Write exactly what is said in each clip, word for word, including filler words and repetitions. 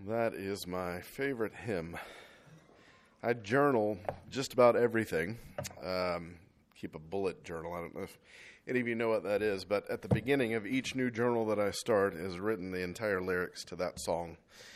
That is my favorite hymn. I journal just about everything. Um, keep a bullet journal. I don't know if any of you know what that is, but at the beginning of each new journal that I start is written the entire lyrics to that song.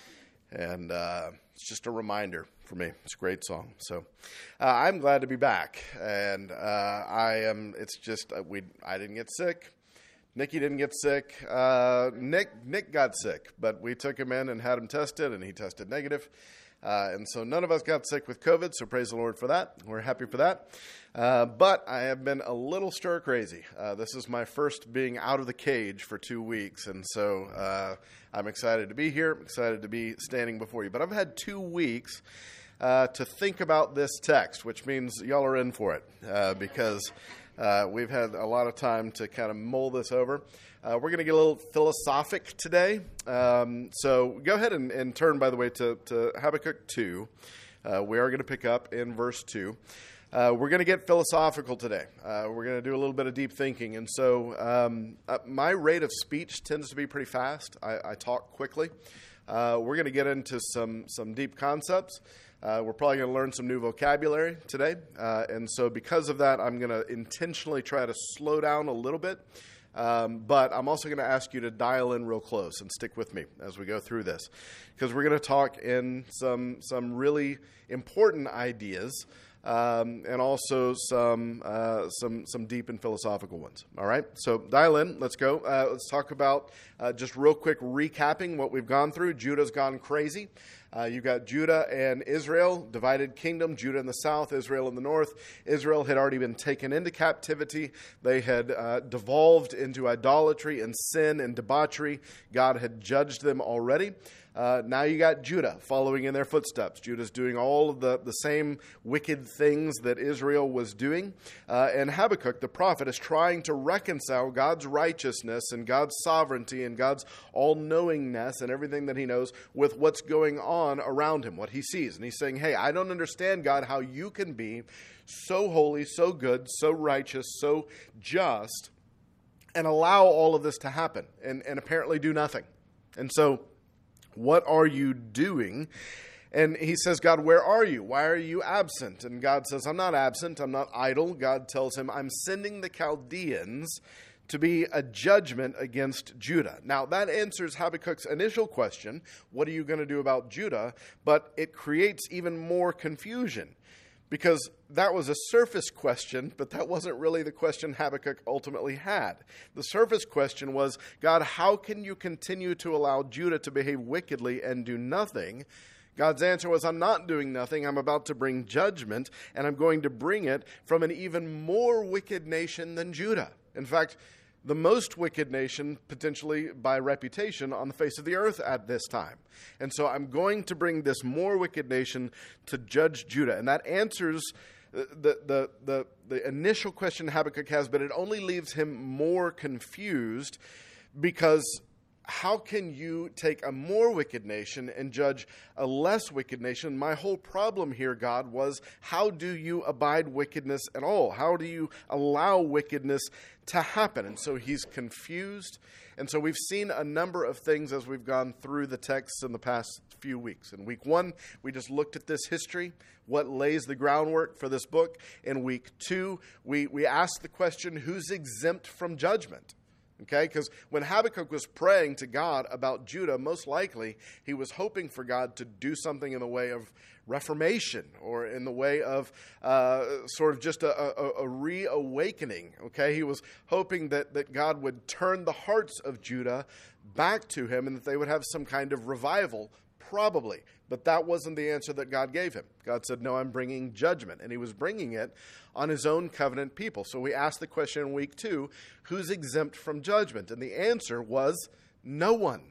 And uh, it's just a reminder for me. It's a great song. So uh, I'm glad to be back. And uh, I am, it's just, uh, we. I didn't get sick. Nikki didn't get sick. Uh, Nick Nick got sick, but we took him in and had him tested, and he tested negative. Uh, and so none of us got sick with COVID, so praise the Lord for that. We're happy for that. Uh, but I have been a little stir crazy. Uh, this is my first being out of the cage for two weeks, and so uh, I'm excited to be here. I'm excited to be standing before you. But I've had two weeks uh, to think about this text, which means y'all are in for it, uh, because Uh, we've had a lot of time to kind of mull this over. Uh, we're going to get a little philosophic today. Um, so go ahead and, and turn, by the way, to, to Habakkuk two. Uh, we are going to pick up in verse two. Uh, we're going to get philosophical today. Uh, we're going to do a little bit of deep thinking. And so um, uh, my rate of speech tends to be pretty fast. I, I talk quickly. Uh, we're going to get into some, some deep concepts. Uh, we're probably going to learn some new vocabulary today. Uh, and so because of that, I'm going to intentionally try to slow down a little bit. Um, but I'm also going to ask you to dial in real close and stick with me as we go through this. Because we're going to talk in some some really important ideas um, and also some, uh, some, some deep and philosophical ones. All right? So dial in. Let's go. Uh, let's talk about uh, just real quick recapping what we've gone through. Judah's gone crazy. Uh, you've got Judah and Israel, divided kingdom, Judah in the south, Israel in the north. Israel had already been taken into captivity. They had uh, devolved into idolatry and sin and debauchery. God had judged them already. Uh, now you got Judah following in their footsteps. Judah's doing all of the, the same wicked things that Israel was doing. Uh, and Habakkuk, the prophet, is trying to reconcile God's righteousness and God's sovereignty and God's all-knowingness and everything that he knows with what's going on around him, what he sees. And he's saying, hey, I don't understand, God, how you can be so holy, so good, so righteous, so just, and allow all of this to happen and, and apparently do nothing. And so what are you doing? And he says, God, where are you? Why are you absent? And God says, I'm not absent. I'm not idle. God tells him, I'm sending the Chaldeans to be a judgment against Judah. Now, that answers Habakkuk's initial question, what are you going to do about Judah? But it creates even more confusion. Because that was a surface question, but that wasn't really the question Habakkuk ultimately had. The surface question was, God, how can you continue to allow Judah to behave wickedly and do nothing? God's answer was, I'm not doing nothing. I'm about to bring judgment, and I'm going to bring it from an even more wicked nation than Judah. In fact, the most wicked nation, potentially by reputation, on the face of the earth at this time. And so I'm going to bring this more wicked nation to judge Judah. And that answers the, the, the, the initial question Habakkuk has, but it only leaves him more confused because how can you take a more wicked nation and judge a less wicked nation? My whole problem here, God, was how do you abide wickedness at all? How do you allow wickedness to happen? And so he's confused. And so we've seen a number of things as we've gone through the texts in the past few weeks. In week one, we just looked at this history, what lays the groundwork for this book. In week two, we, we asked the question, who's exempt from judgment? Okay, because when Habakkuk was praying to God about Judah, most likely he was hoping for God to do something in the way of reformation or in the way of uh, sort of just a, a, a reawakening. Okay, he was hoping that, that God would turn the hearts of Judah back to him and that they would have some kind of revival, probably. But that wasn't the answer that God gave him. God said, no, I'm bringing judgment. And he was bringing it on his own covenant people. So we asked the question in week two, who's exempt from judgment? And the answer was no one.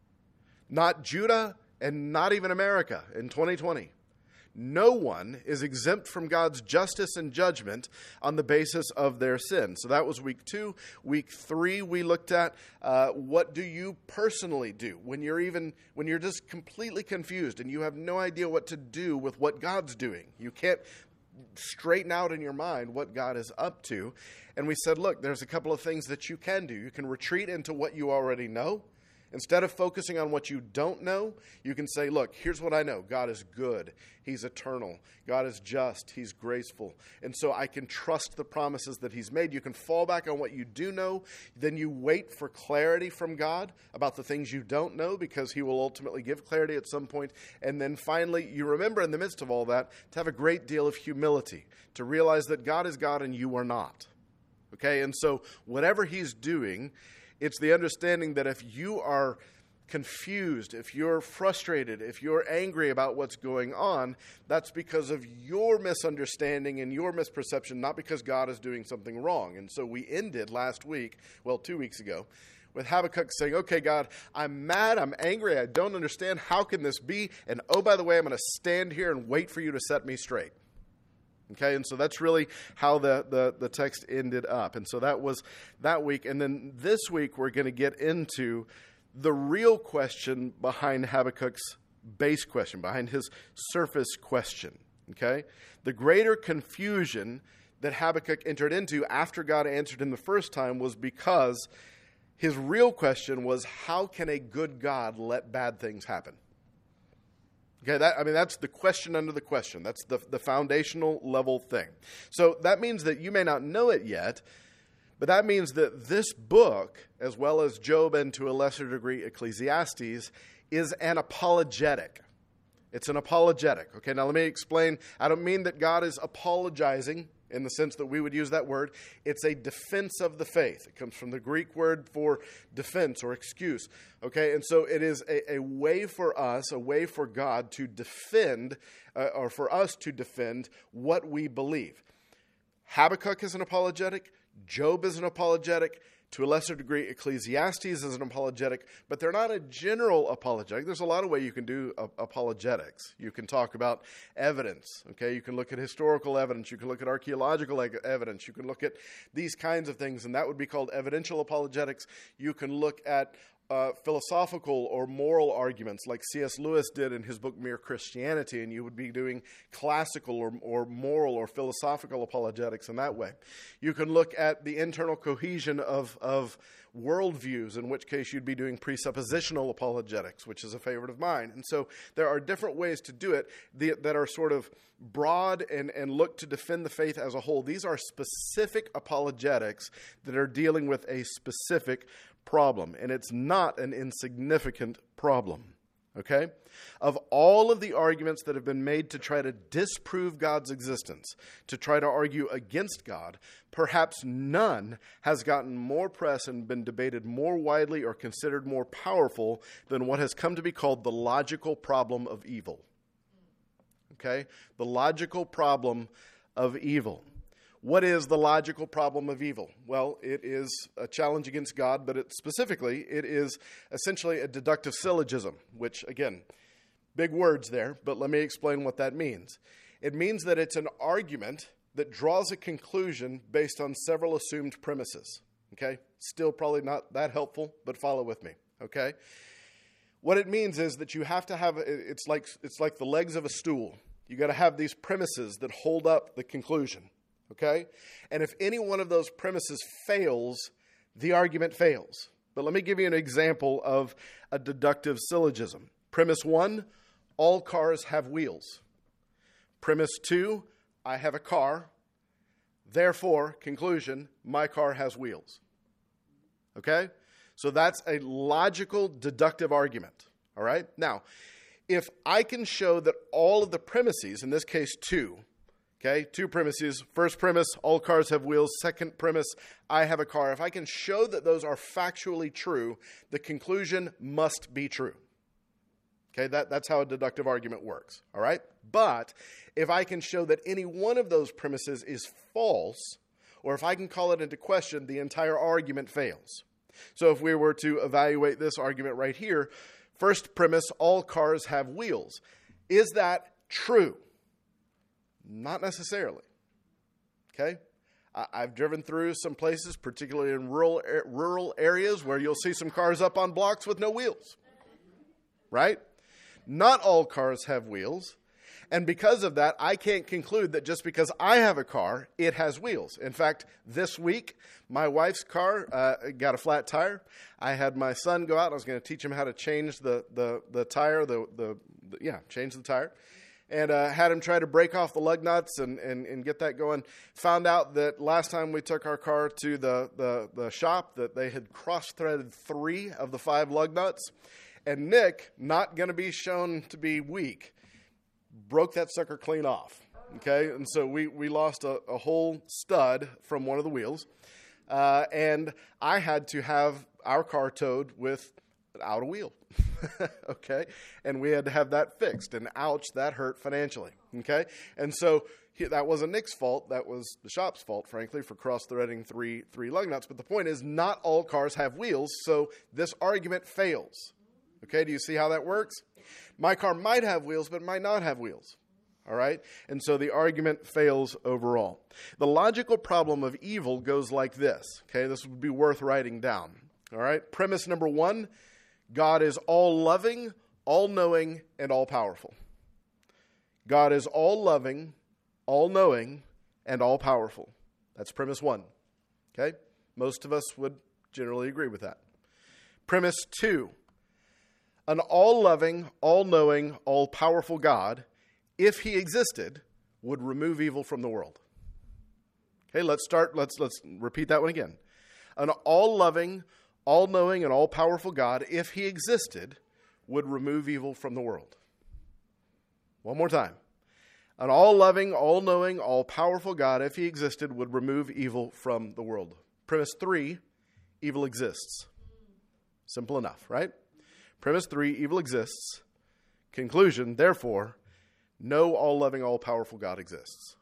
Not Judah and not even America in twenty twenty. No one is exempt from God's justice and judgment on the basis of their sin. So that was week two. Week three, we looked at uh, what do you personally do when you're even when you're just completely confused and you have no idea what to do with what God's doing. You can't straighten out in your mind what God is up to. And we said, look, there's a couple of things that you can do. You can retreat into what you already know. Instead of focusing on what you don't know, you can say, look, here's what I know. God is good. He's eternal. God is just. He's graceful. And so I can trust the promises that he's made. You can fall back on what you do know. Then you wait for clarity from God about the things you don't know, because he will ultimately give clarity at some point. And then finally, you remember in the midst of all that to have a great deal of humility, to realize that God is God and you are not. Okay? And so whatever he's doing, it's the understanding that if you are confused, if you're frustrated, if you're angry about what's going on, that's because of your misunderstanding and your misperception, not because God is doing something wrong. And so we ended last week, well, two weeks ago, with Habakkuk saying, okay, God, I'm mad, I'm angry, I don't understand. How can this be? And oh, by the way, I'm going to stand here and wait for you to set me straight. Okay, and so that's really how the, the, the text ended up. And so that was that week. And then this week, we're going to get into the real question behind Habakkuk's base question, behind his surface question. Okay, the greater confusion that Habakkuk entered into after God answered him the first time was because his real question was, how can a good God let bad things happen? Okay, that, I mean, that's the question under the question. That's the, the foundational level thing. So that means that you may not know it yet, but that means that this book, as well as Job and to a lesser degree Ecclesiastes, is an apologetic. It's an apologetic. Okay, now let me explain. I don't mean that God is apologizing in the sense that we would use that word. It's a defense of the faith. It comes from the Greek word for defense or excuse. Okay, and so it is a, a way for us, a way for God to defend, uh, or for us to defend what we believe. Habakkuk is an apologetic. Job is an apologetic. To a lesser degree, Ecclesiastes is an apologetic, but they're not a general apologetic. There's a lot of ways you can do uh, apologetics. You can talk about evidence, okay? You can look at historical evidence. You can look at archaeological evidence. You can look at these kinds of things, and that would be called evidential apologetics. You can look at uh, philosophical or moral arguments like C S Lewis did in his book Mere Christianity, and you would be doing classical or, or moral or philosophical apologetics in that way. You can look at the internal cohesion of, of worldviews, in which case you'd be doing presuppositional apologetics, which is a favorite of mine. And so there are different ways to do it that are sort of broad and, and look to defend the faith as a whole. These are specific apologetics that are dealing with a specific problem, and it's not an insignificant problem. Okay? Of all of the arguments that have been made to try to disprove God's existence, to try to argue against God, perhaps none has gotten more press and been debated more widely or considered more powerful than what has come to be called the logical problem of evil. Okay? The logical problem of evil. What is the logical problem of evil? Well, it is a challenge against God, but it, specifically, it is essentially a deductive syllogism, which, again, big words there, but let me explain what that means. It means that it's an argument that draws a conclusion based on several assumed premises. Okay? Still probably not that helpful, but follow with me. Okay? What it means is that you have to have, it's like, it's like the legs of a stool. You got to have these premises that hold up the conclusion. Okay? And if any one of those premises fails, the argument fails. But let me give you an example of a deductive syllogism. Premise one, all cars have wheels. Premise two, I have a car. Therefore, conclusion, my car has wheels. Okay? So that's a logical deductive argument. All right? Now, if I can show that all of the premises, in this case two, okay, two premises. First premise, all cars have wheels. Second premise, I have a car. If I can show that those are factually true, the conclusion must be true. Okay, that, that's how a deductive argument works. All right? But if I can show that any one of those premises is false, or if I can call it into question, the entire argument fails. So if we were to evaluate this argument right here, first premise, all cars have wheels. Is that true? Not necessarily. Okay? I, I've driven through some places, particularly in rural rural areas, where you'll see some cars up on blocks with no wheels. Right? Not all cars have wheels. And because of that, I can't conclude that just because I have a car, it has wheels. In fact, this week, my wife's car uh, got a flat tire. I had my son go out. I was going to teach him how to change the the, the tire, the, the the yeah, change the tire. And uh, had him try to break off the lug nuts and, and, and get that going. Found out that last time we took our car to the, the, the shop that they had cross-threaded three of the five lug nuts. And Nick, not going to be shown to be weak, broke that sucker clean off. Okay, and so we, we lost a, a whole stud from one of the wheels. Uh, and I had to have our car towed without a wheel. Okay, and we had to have that fixed, and ouch, that hurt financially. Okay, and so he, that wasn't Nick's fault, that was the shop's fault, frankly, for cross-threading three three lug nuts. But the point is, not all cars have wheels, so this argument fails. Okay, do you see how that works? My car might have wheels, but it might not have wheels. All right, and so the argument fails overall. The logical problem of evil goes like this. Okay, this would be worth writing down. All right, premise number one. God is all-loving, all-knowing, and all-powerful. God is all-loving, all-knowing, and all-powerful. That's premise one. Okay? Most of us would generally agree with that. Premise two. An all-loving, all-knowing, all-powerful God, if he existed, would remove evil from the world. Okay, let's start, let's let's repeat that one again. An all-loving, all-knowing and all-powerful God, if he existed, would remove evil from the world. One more time. An all-loving, all-knowing, all-powerful God, if he existed, would remove evil from the world. Premise three, evil exists. Simple enough, right? Premise three, evil exists. Conclusion, therefore, no all-loving, all-powerful God exists.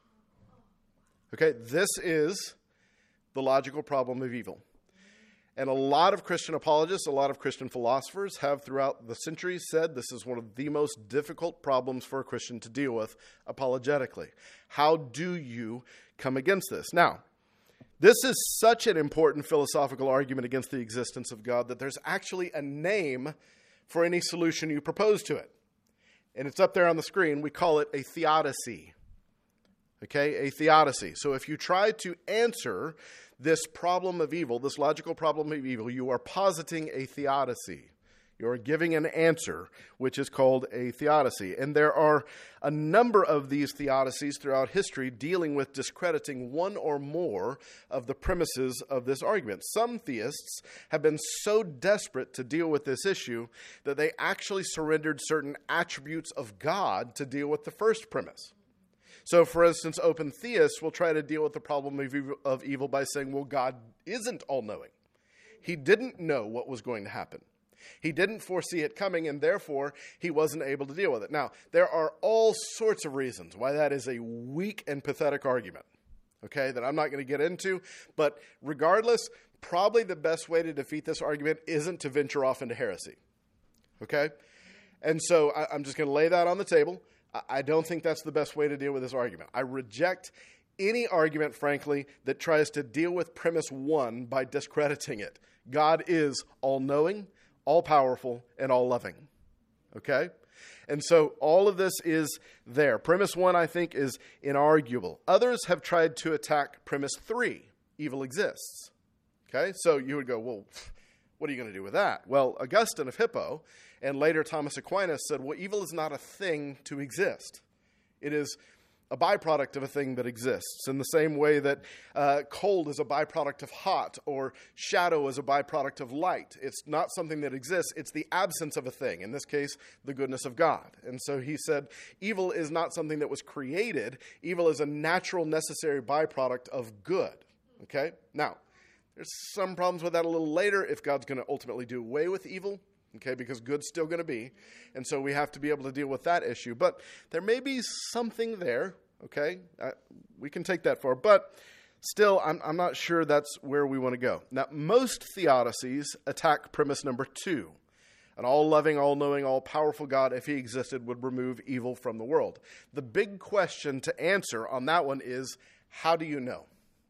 Okay, this is the logical problem of evil. And a lot of Christian apologists, a lot of Christian philosophers have throughout the centuries said this is one of the most difficult problems for a Christian to deal with apologetically. How do you come against this? Now, this is such an important philosophical argument against the existence of God that there's actually a name for any solution you propose to it. And it's up there on the screen. We call it a theodicy. Okay, a theodicy. So if you try to answer this problem of evil, this logical problem of evil, you are positing a theodicy. You are giving an answer, which is called a theodicy. And there are a number of these theodicies throughout history dealing with discrediting one or more of the premises of this argument. Some theists have been so desperate to deal with this issue that they actually surrendered certain attributes of God to deal with the first premise. So, for instance, open theists will try to deal with the problem of evil, of evil by saying, well, God isn't all-knowing. He didn't know what was going to happen. He didn't foresee it coming, and therefore, he wasn't able to deal with it. Now, there are all sorts of reasons why that is a weak and pathetic argument, okay, that I'm not going to get into. But regardless, probably the best way to defeat this argument isn't to venture off into heresy, okay? And so I, I'm just going to lay that on the table. I don't think that's the best way to deal with this argument. I reject any argument, frankly, that tries to deal with premise one by discrediting it. God is all-knowing, all-powerful, and all-loving. Okay? And so all of this is there. Premise one, I think, is inarguable. Others have tried to attack premise three, evil exists. Okay? So you would go, well, what are you going to do with that? Well, Augustine of Hippo and later Thomas Aquinas said, well, evil is not a thing to exist. It is a byproduct of a thing that exists, in the same way that uh, cold is a byproduct of hot, or shadow is a byproduct of light. It's not something that exists. It's the absence of a thing, in this case, the goodness of God. And so he said, evil is not something that was created. Evil is a natural, necessary byproduct of good. Okay? Now, there's some problems with that a little later if God's going to ultimately do away with evil. Okay, because good's still going to be. And so we have to be able to deal with that issue. But there may be something there, okay? Uh, we can take that far. But still, I'm, I'm not sure that's where we want to go. Now, most theodicies attack premise number two. An all-loving, all-knowing, all-powerful God, if he existed, would remove evil from the world. The big question to answer on that one is, how do you know?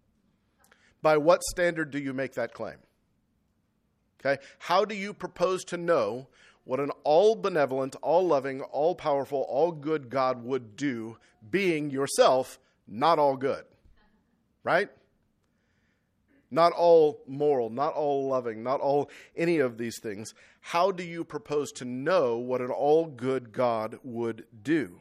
By what standard do you make that claim? Okay, how do you propose to know what an all-benevolent, all-loving, all-powerful, all-good God would do, being yourself not all good. Right? Not all moral, not all loving, not all any of these things. How do you propose to know what an all-good God would do?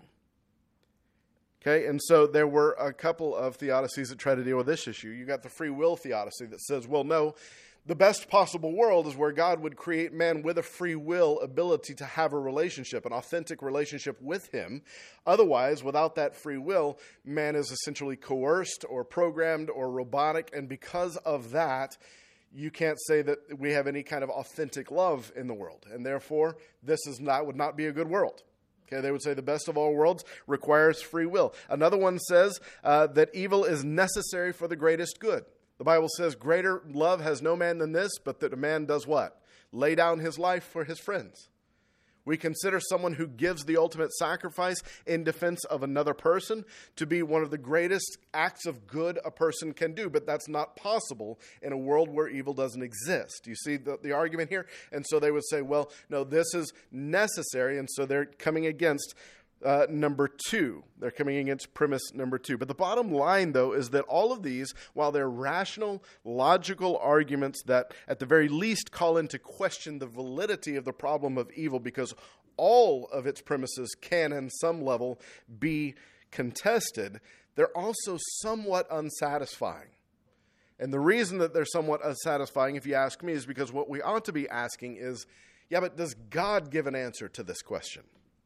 Okay, and so there were a couple of theodicies that try to deal with this issue. You got the free will theodicy that says, well, no, the best possible world is where God would create man with a free will ability to have a relationship, an authentic relationship with him. Otherwise, without that free will, man is essentially coerced or programmed or robotic, and because of that, you can't say that we have any kind of authentic love in the world, and therefore, this is not would not be a good world. Okay, they would say the best of all worlds requires free will. Another one says uh, that evil is necessary for the greatest good. The Bible says greater love has no man than this, but that a man does what? Lay down his life for his friends. We consider someone who gives the ultimate sacrifice in defense of another person to be one of the greatest acts of good a person can do, but that's not possible in a world where evil doesn't exist. You see the, the argument here? And so they would say, well, no, this is necessary, and so they're coming against Uh, number two. They're coming against premise number two. But the bottom line, though, is that all of these, while they're rational, logical arguments that at the very least call into question the validity of the problem of evil, because all of its premises can, on some level, be contested, they're also somewhat unsatisfying. And the reason that they're somewhat unsatisfying, if you ask me, is because what we ought to be asking is, yeah, but does God give an answer to this question?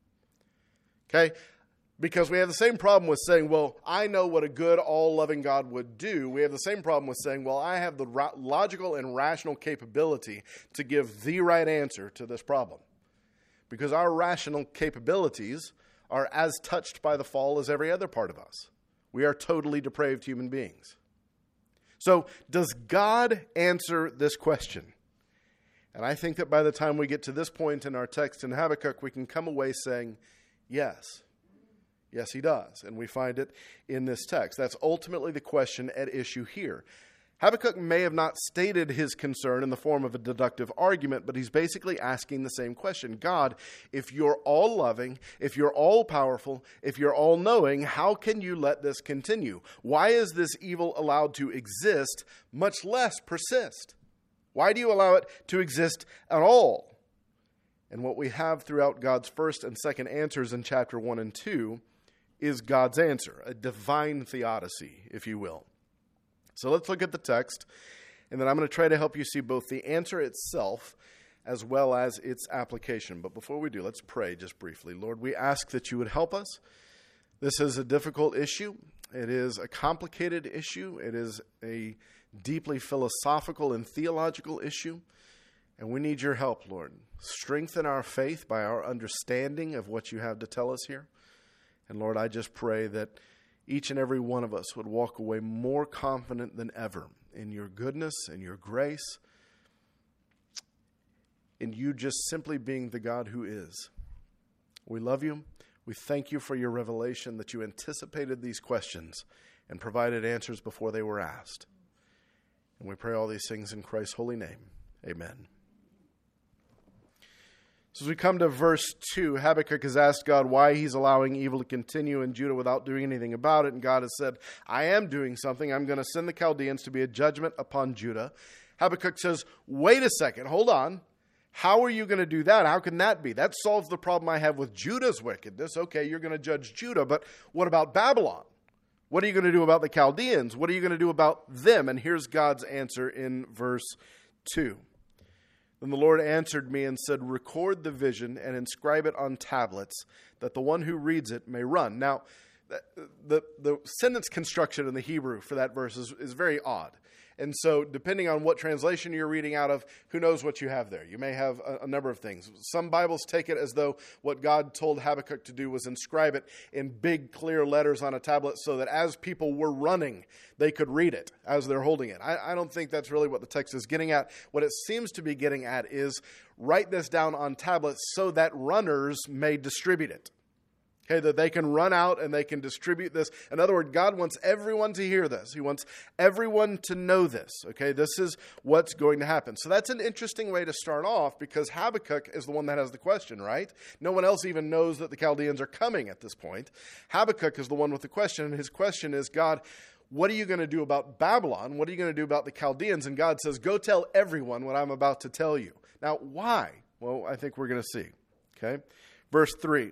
Okay, because we have the same problem with saying, well, I know what a good, all-loving God would do. We have the same problem with saying, well, I have the ra- logical and rational capability to give the right answer to this problem. Because our rational capabilities are as touched by the fall as every other part of us. We are totally depraved human beings. So, does God answer this question? And I think that by the time we get to this point in our text in Habakkuk, we can come away saying, yes. Yes, he does. And we find it in this text. That's ultimately the question at issue here. Habakkuk may have not stated his concern in the form of a deductive argument, but he's basically asking the same question. God, if you're all loving, if you're all powerful, if you're all knowing, how can you let this continue? Why is this evil allowed to exist, much less persist? Why do you allow it to exist at all? And what we have throughout God's first and second answers in chapter one and two is God's answer, a divine theodicy, if you will. So let's look at the text, and then I'm going to try to help you see both the answer itself as well as its application. But before we do, let's pray just briefly. Lord, we ask that you would help us. This is a difficult issue. It is a complicated issue. It is a deeply philosophical and theological issue. And we need your help, Lord. Strengthen our faith by our understanding of what you have to tell us here. And Lord, I just pray that each and every one of us would walk away more confident than ever in your goodness and your grace, in you just simply being the God who is. We love you. We thank you for your revelation that you anticipated these questions and provided answers before they were asked. And we pray all these things in Christ's holy name. Amen. So as we come to verse two, Habakkuk has asked God why he's allowing evil to continue in Judah without doing anything about it. And God has said, I am doing something. I'm going to send the Chaldeans to be a judgment upon Judah. Habakkuk says, wait a second, hold on. How are you going to do that? How can that be? That solves the problem I have with Judah's wickedness. Okay, you're going to judge Judah, but what about Babylon? What are you going to do about the Chaldeans? What are you going to do about them? And here's God's answer in verse two. Then the Lord answered me and said, record the vision and inscribe it on tablets, that the one who reads it may run. Now, the, the, the sentence construction in the Hebrew for that verse is, is very odd. And so depending on what translation you're reading out of, who knows what you have there. You may have a, a number of things. Some Bibles take it as though what God told Habakkuk to do was inscribe it in big, clear letters on a tablet so that as people were running, they could read it as they're holding it. I, I don't think that's really what the text is getting at. What it seems to be getting at is write this down on tablets so that runners may distribute it. Okay, that they can run out and they can distribute this. In other words, God wants everyone to hear this. He wants everyone to know this. Okay, this is what's going to happen. So that's an interesting way to start off, because Habakkuk is the one that has the question, right? No one else even knows that the Chaldeans are coming at this point. Habakkuk is the one with the question, and his question is, God, what are you going to do about Babylon? What are you going to do about the Chaldeans? And God says, go tell everyone what I'm about to tell you. Now, why? Well, I think we're going to see. Okay, verse three.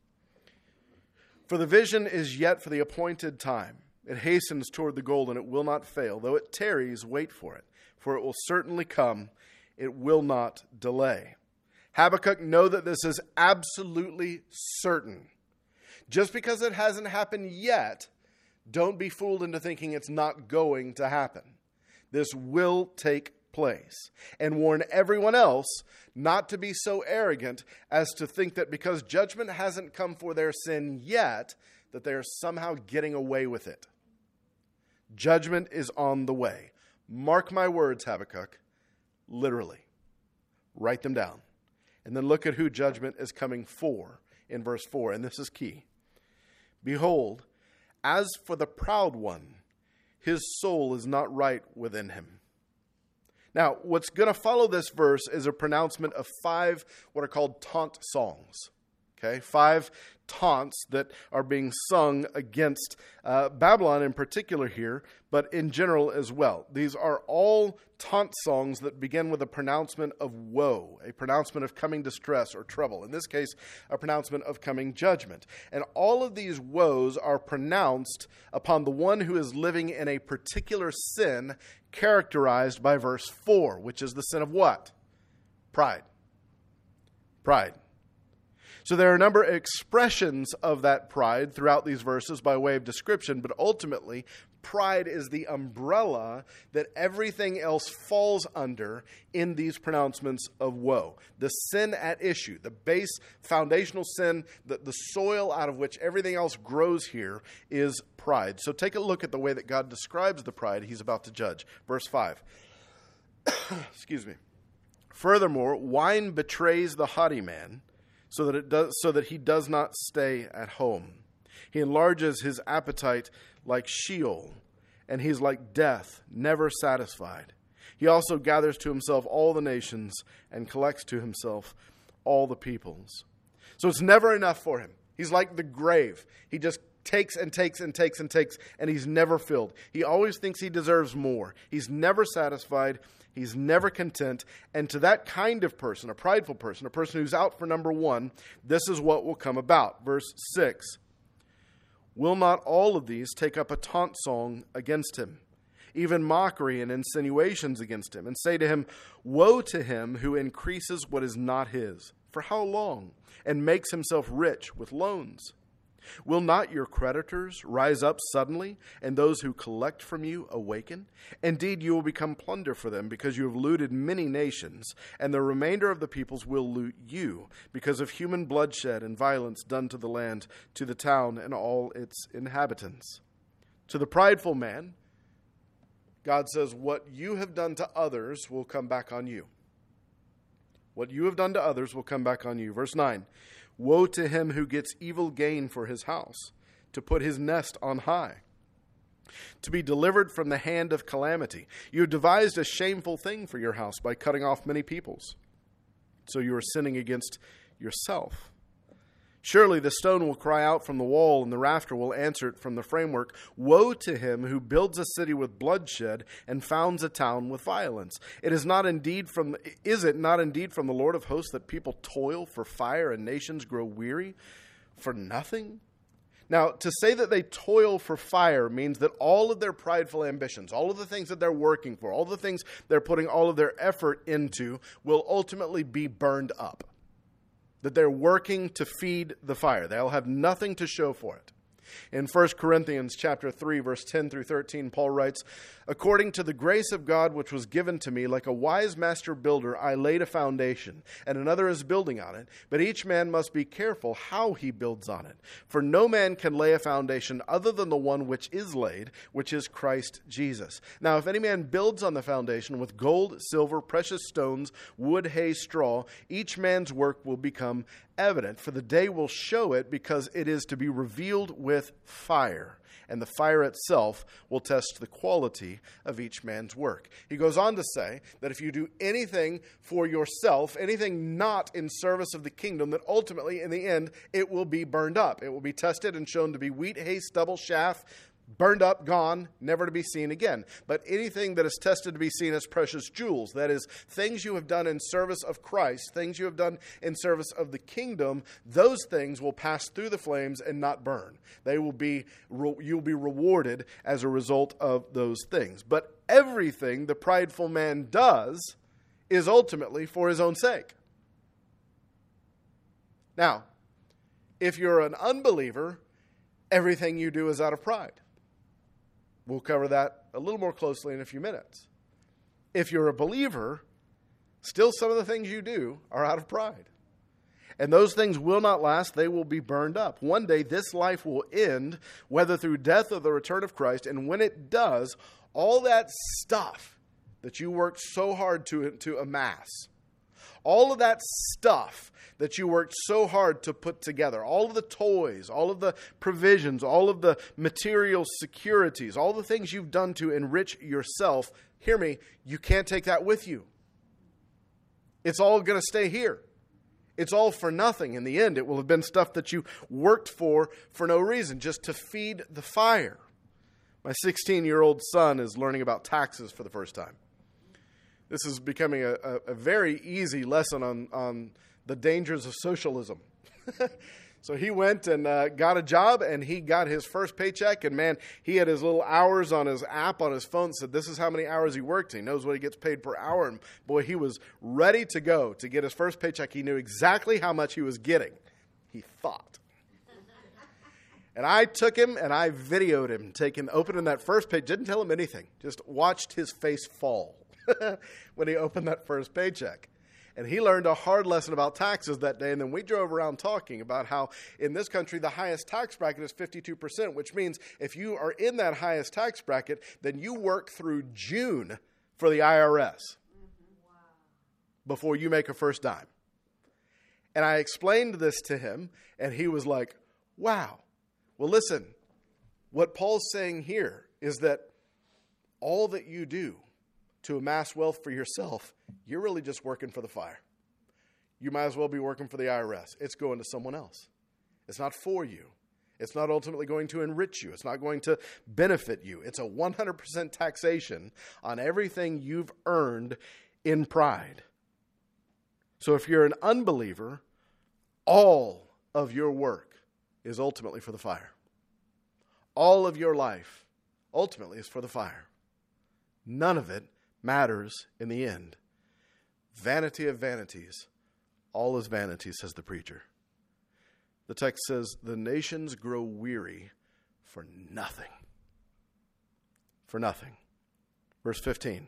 For the vision is yet for the appointed time. It hastens toward the goal, and it will not fail. Though it tarries, wait for it, for it will certainly come. It will not delay. Habakkuk, know that this is absolutely certain. Just because it hasn't happened yet, don't be fooled into thinking it's not going to happen. This will take place. And warn everyone else not to be so arrogant as to think that because judgment hasn't come for their sin yet, that they are somehow getting away with it. Judgment is on the way. Mark my words, Habakkuk, literally. Write them down. And then look at who judgment is coming for in verse four, and this is key. Behold, as for the proud one, his soul is not right within him. Now, what's going to follow this verse is a pronouncement of five what are called taunt songs. Okay, five taunts that are being sung against uh, Babylon in particular here, but in general as well. These are all taunt songs that begin with a pronouncement of woe, a pronouncement of coming distress or trouble. In this case, a pronouncement of coming judgment. And all of these woes are pronounced upon the one who is living in a particular sin characterized by verse four, which is the sin of what? Pride. Pride. So there are a number of expressions of that pride throughout these verses by way of description, but ultimately, pride is the umbrella that everything else falls under in these pronouncements of woe. The sin at issue, the base foundational sin, the, the soil out of which everything else grows here is pride. So take a look at the way that God describes the pride he's about to judge. Verse five. Excuse me. Furthermore, wine betrays the haughty man, so that it does, so that he does not stay at home. He enlarges his appetite like Sheol, and he's like death, never satisfied. He also gathers to himself all the nations and collects to himself all the peoples. So it's never enough for him. He's like the grave. He just takes and takes and takes and takes, and he's never filled. He always thinks he deserves more. He's never satisfied. He's never content. And to that kind of person, a prideful person, a person who's out for number one, this is what will come about. Verse six. Will not all of these take up a taunt song against him, even mockery and insinuations against him, and say to him, woe to him who increases what is not his? For how long? And makes himself rich with loans. Will not your creditors rise up suddenly, and those who collect from you awaken? Indeed, you will become plunder for them, because you have looted many nations, and the remainder of the peoples will loot you, because of human bloodshed and violence done to the land, to the town, and all its inhabitants. To the prideful man, God says, what you have done to others will come back on you. What you have done to others will come back on you. Verse nine. Woe to him who gets evil gain for his house, to put his nest on high, to be delivered from the hand of calamity. You have devised a shameful thing for your house by cutting off many peoples. So you are sinning against yourself. Surely the stone will cry out from the wall, and the rafter will answer it from the framework. Woe to him who builds a city with bloodshed and founds a town with violence. It is not indeed from is it not indeed from the Lord of hosts that people toil for fire and nations grow weary for nothing? Now, to say that they toil for fire means that all of their prideful ambitions, all of the things that they're working for, all the things they're putting all of their effort into will ultimately be burned up. That they're working to feed the fire. They'll have nothing to show for it. In First Corinthians chapter three, verse ten through thirteen, Paul writes, according to the grace of God which was given to me, like a wise master builder, I laid a foundation, and another is building on it. But each man must be careful how he builds on it. For no man can lay a foundation other than the one which is laid, which is Christ Jesus. Now, if any man builds on the foundation with gold, silver, precious stones, wood, hay, straw, each man's work will become evident, for the day will show it, because it is to be revealed with fire. And the fire itself will test the quality of each man's work. He goes on to say that if you do anything for yourself, anything not in service of the kingdom, that ultimately, in the end, it will be burned up. It will be tested and shown to be wheat, hay, stubble, chaff, burned up, gone, never to be seen again. But anything that is tested to be seen as precious jewels, that is, things you have done in service of Christ, things you have done in service of the kingdom, those things will pass through the flames and not burn. They will be, you'll be rewarded as a result of those things. But everything the prideful man does is ultimately for his own sake. Now, if you're an unbeliever, everything you do is out of pride. We'll cover that a little more closely in a few minutes. If you're a believer, still some of the things you do are out of pride. And those things will not last. They will be burned up. One day this life will end, whether through death or the return of Christ. And when it does, all that stuff that you worked so hard to, to amass, all of that stuff that you worked so hard to put together, all of the toys, all of the provisions, all of the material securities, all the things you've done to enrich yourself, hear me, you can't take that with you. It's all going to stay here. It's all for nothing. In the end, it will have been stuff that you worked for for no reason, just to feed the fire. My sixteen-year-old son is learning about taxes for the first time. This is becoming a, a, a very easy lesson on, on the dangers of socialism. So he went and uh, got a job, and he got his first paycheck. And man, he had his little hours on his app on his phone, said this is how many hours he worked. He knows what he gets paid per hour. And boy, he was ready to go to get his first paycheck. He knew exactly how much he was getting, he thought. And I took him and I videoed him, taking, opening that first page. Didn't tell him anything. Just watched his face fall when he opened that first paycheck. And he learned a hard lesson about taxes that day. And then we drove around talking about how in this country, the highest tax bracket is fifty-two percent, which means if you are in that highest tax bracket, then you work through June for the I R S mm-hmm. Wow. Before you make a first dime. And I explained this to him, and he was like, wow. Well, listen, what Paul's saying here is that all that you do to amass wealth for yourself, you're really just working for the fire. You might as well be working for the I R S. It's going to someone else. It's not for you. It's not ultimately going to enrich you. It's not going to benefit you. It's a one hundred percent taxation on everything you've earned in pride. So if you're an unbeliever, all of your work is ultimately for the fire. All of your life ultimately is for the fire. None of it matters in the end. Vanity of vanities. All is vanity, says the preacher. The text says, the nations grow weary for nothing. For nothing. Verse fifteen.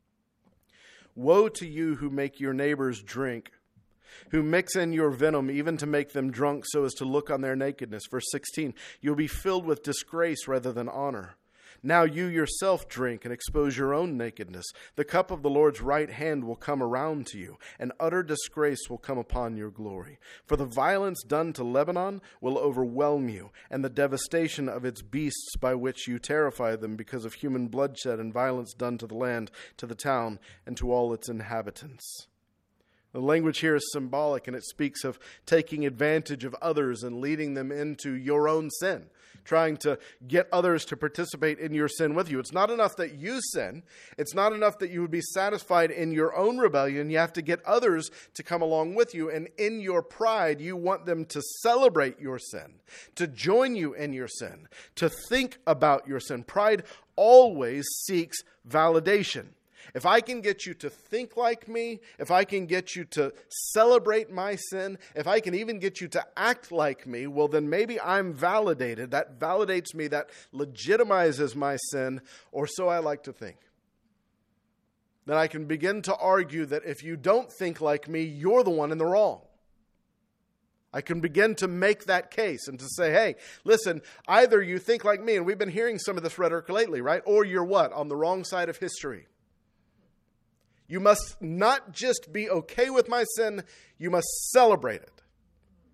Woe to you who make your neighbors drink, who mix in your venom even to make them drunk so as to look on their nakedness. Verse sixteen, you'll be filled with disgrace rather than honor. Now you yourself drink and expose your own nakedness. The cup of the Lord's right hand will come around to you, and utter disgrace will come upon your glory. For the violence done to Lebanon will overwhelm you, and the devastation of its beasts by which you terrify them because of human bloodshed and violence done to the land, to the town, and to all its inhabitants. The language here is symbolic, and it speaks of taking advantage of others and leading them into your own sin, trying to get others to participate in your sin with you. It's not enough that you sin. It's not enough that you would be satisfied in your own rebellion. You have to get others to come along with you, and in your pride, you want them to celebrate your sin, to join you in your sin, to think about your sin. Pride always seeks validation. If I can get you to think like me, if I can get you to celebrate my sin, if I can even get you to act like me, well, then maybe I'm validated. That validates me. That legitimizes my sin, or so I like to think. Then I can begin to argue that if you don't think like me, you're the one in the wrong. I can begin to make that case and to say, hey, listen, either you think like me, and we've been hearing some of this rhetoric lately, right? Or you're what? On the wrong side of history. You must not just be okay with my sin, you must celebrate it.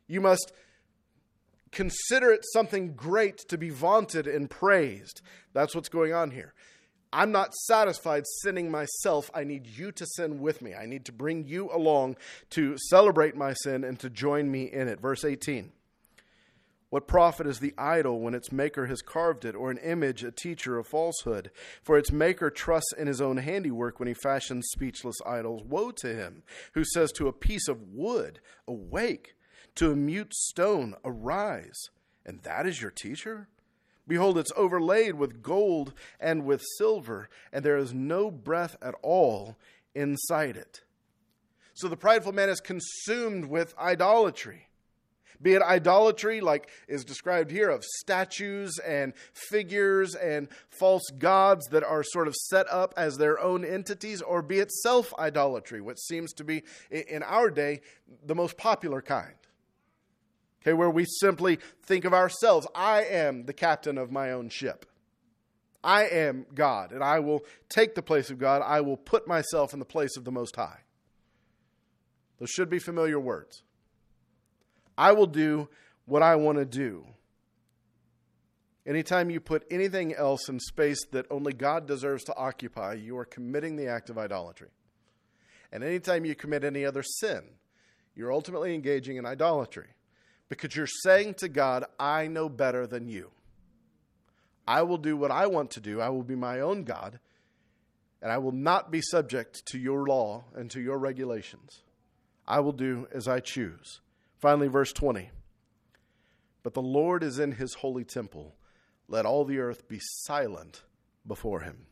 You must consider it something great to be vaunted and praised. That's what's going on here. I'm not satisfied sinning myself. I need you to sin with me. I need to bring you along to celebrate my sin and to join me in it. Verse eighteen. What profit is the idol when its maker has carved it, or an image, a teacher of falsehood? For its maker trusts in his own handiwork when he fashions speechless idols. Woe to him who says to a piece of wood, awake, to a mute stone, arise, and that is your teacher? Behold, it's overlaid with gold and with silver, and there is no breath at all inside it. So the prideful man is consumed with idolatry. Be it idolatry, like is described here, of statues and figures and false gods that are sort of set up as their own entities, or be it self-idolatry, which seems to be, in our day, the most popular kind. Okay, where we simply think of ourselves. I am the captain of my own ship. I am God, and I will take the place of God. I will put myself in the place of the Most High. Those should be familiar words. I will do what I want to do. Anytime you put anything else in space that only God deserves to occupy, you are committing the act of idolatry. And anytime you commit any other sin, you're ultimately engaging in idolatry. Because you're saying to God, I know better than you. I will do what I want to do. I will be my own God. And I will not be subject to your law and to your regulations. I will do as I choose. Finally, verse twenty. But the Lord is in his holy temple. Let all the earth be silent before him.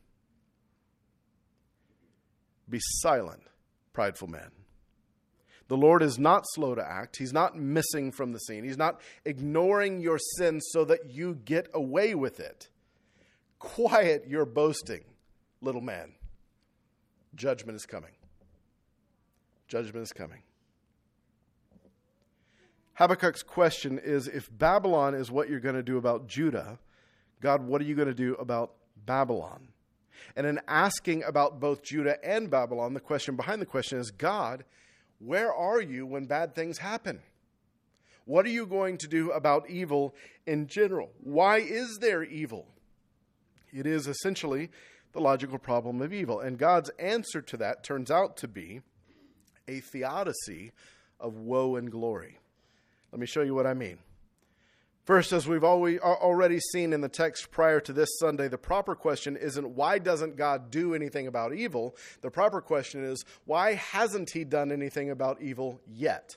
Be silent, prideful man. The Lord is not slow to act. He's not missing from the scene. He's not ignoring your sin so that you get away with it. Quiet your boasting, little man. Judgment is coming. Judgment is coming. Habakkuk's question is, if Babylon is what you're going to do about Judah, God, what are you going to do about Babylon? And in asking about both Judah and Babylon, the question behind the question is, God, where are you when bad things happen? What are you going to do about evil in general? Why is there evil? It is essentially the logical problem of evil. And God's answer to that turns out to be a theodicy of woe and glory. Let me show you what I mean. First, as we've always, already seen in the text prior to this Sunday, the proper question isn't why doesn't God do anything about evil? The proper question is why hasn't he done anything about evil yet?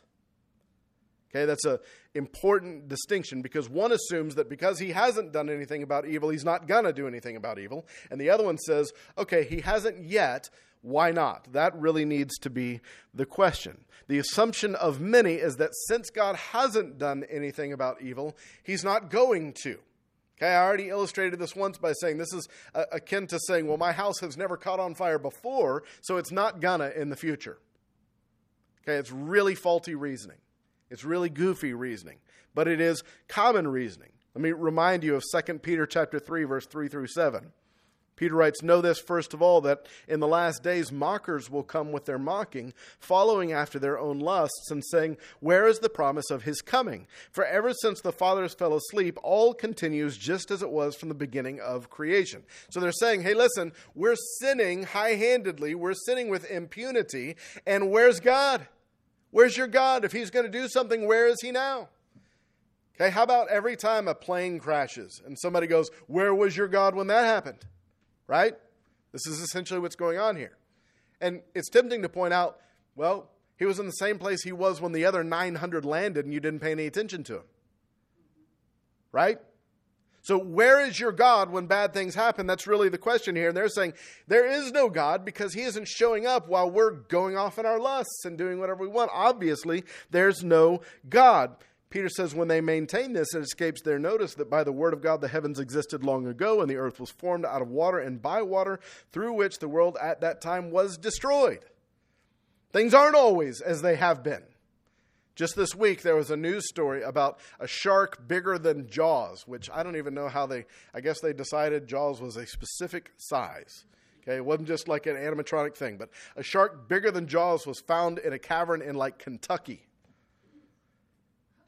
Okay, that's an important distinction because one assumes that because he hasn't done anything about evil, he's not going to do anything about evil. And the other one says, okay, he hasn't yet, why not? That really needs to be the question. The assumption of many is that since God hasn't done anything about evil, he's not going to. Okay, I already illustrated this once by saying this is uh, akin to saying, well, my house has never caught on fire before, so it's not gonna in the future. Okay, it's really faulty reasoning. It's really goofy reasoning, but it is common reasoning. Let me remind you of Second Peter chapter three, verse three through seven. Peter writes, know this first of all, that in the last days mockers will come with their mocking, following after their own lusts, and saying, where is the promise of his coming? For ever since the fathers fell asleep, all continues just as it was from the beginning of creation. So they're saying, hey, listen, we're sinning high-handedly, we're sinning with impunity, and where's God? Where's your God? If he's going to do something, where is he now? Okay, how about every time a plane crashes and somebody goes, where was your God when that happened? Right? This is essentially what's going on here. And it's tempting to point out, well, he was in the same place he was when the other nine hundred landed and you didn't pay any attention to him. Right? So where is your God when bad things happen? That's really the question here. And they're saying there is no God because he isn't showing up while we're going off in our lusts and doing whatever we want. Obviously, there's no God. Peter says when they maintain this, it escapes their notice that by the word of God the heavens existed long ago, and the earth was formed out of water and by water, through which the world at that time was destroyed. Things aren't always as they have been. Just this week, there was a news story about a shark bigger than Jaws, which I don't even know how they, I guess they decided Jaws was a specific size. Okay, it wasn't just like an animatronic thing, but a shark bigger than Jaws was found in a cavern in like Kentucky.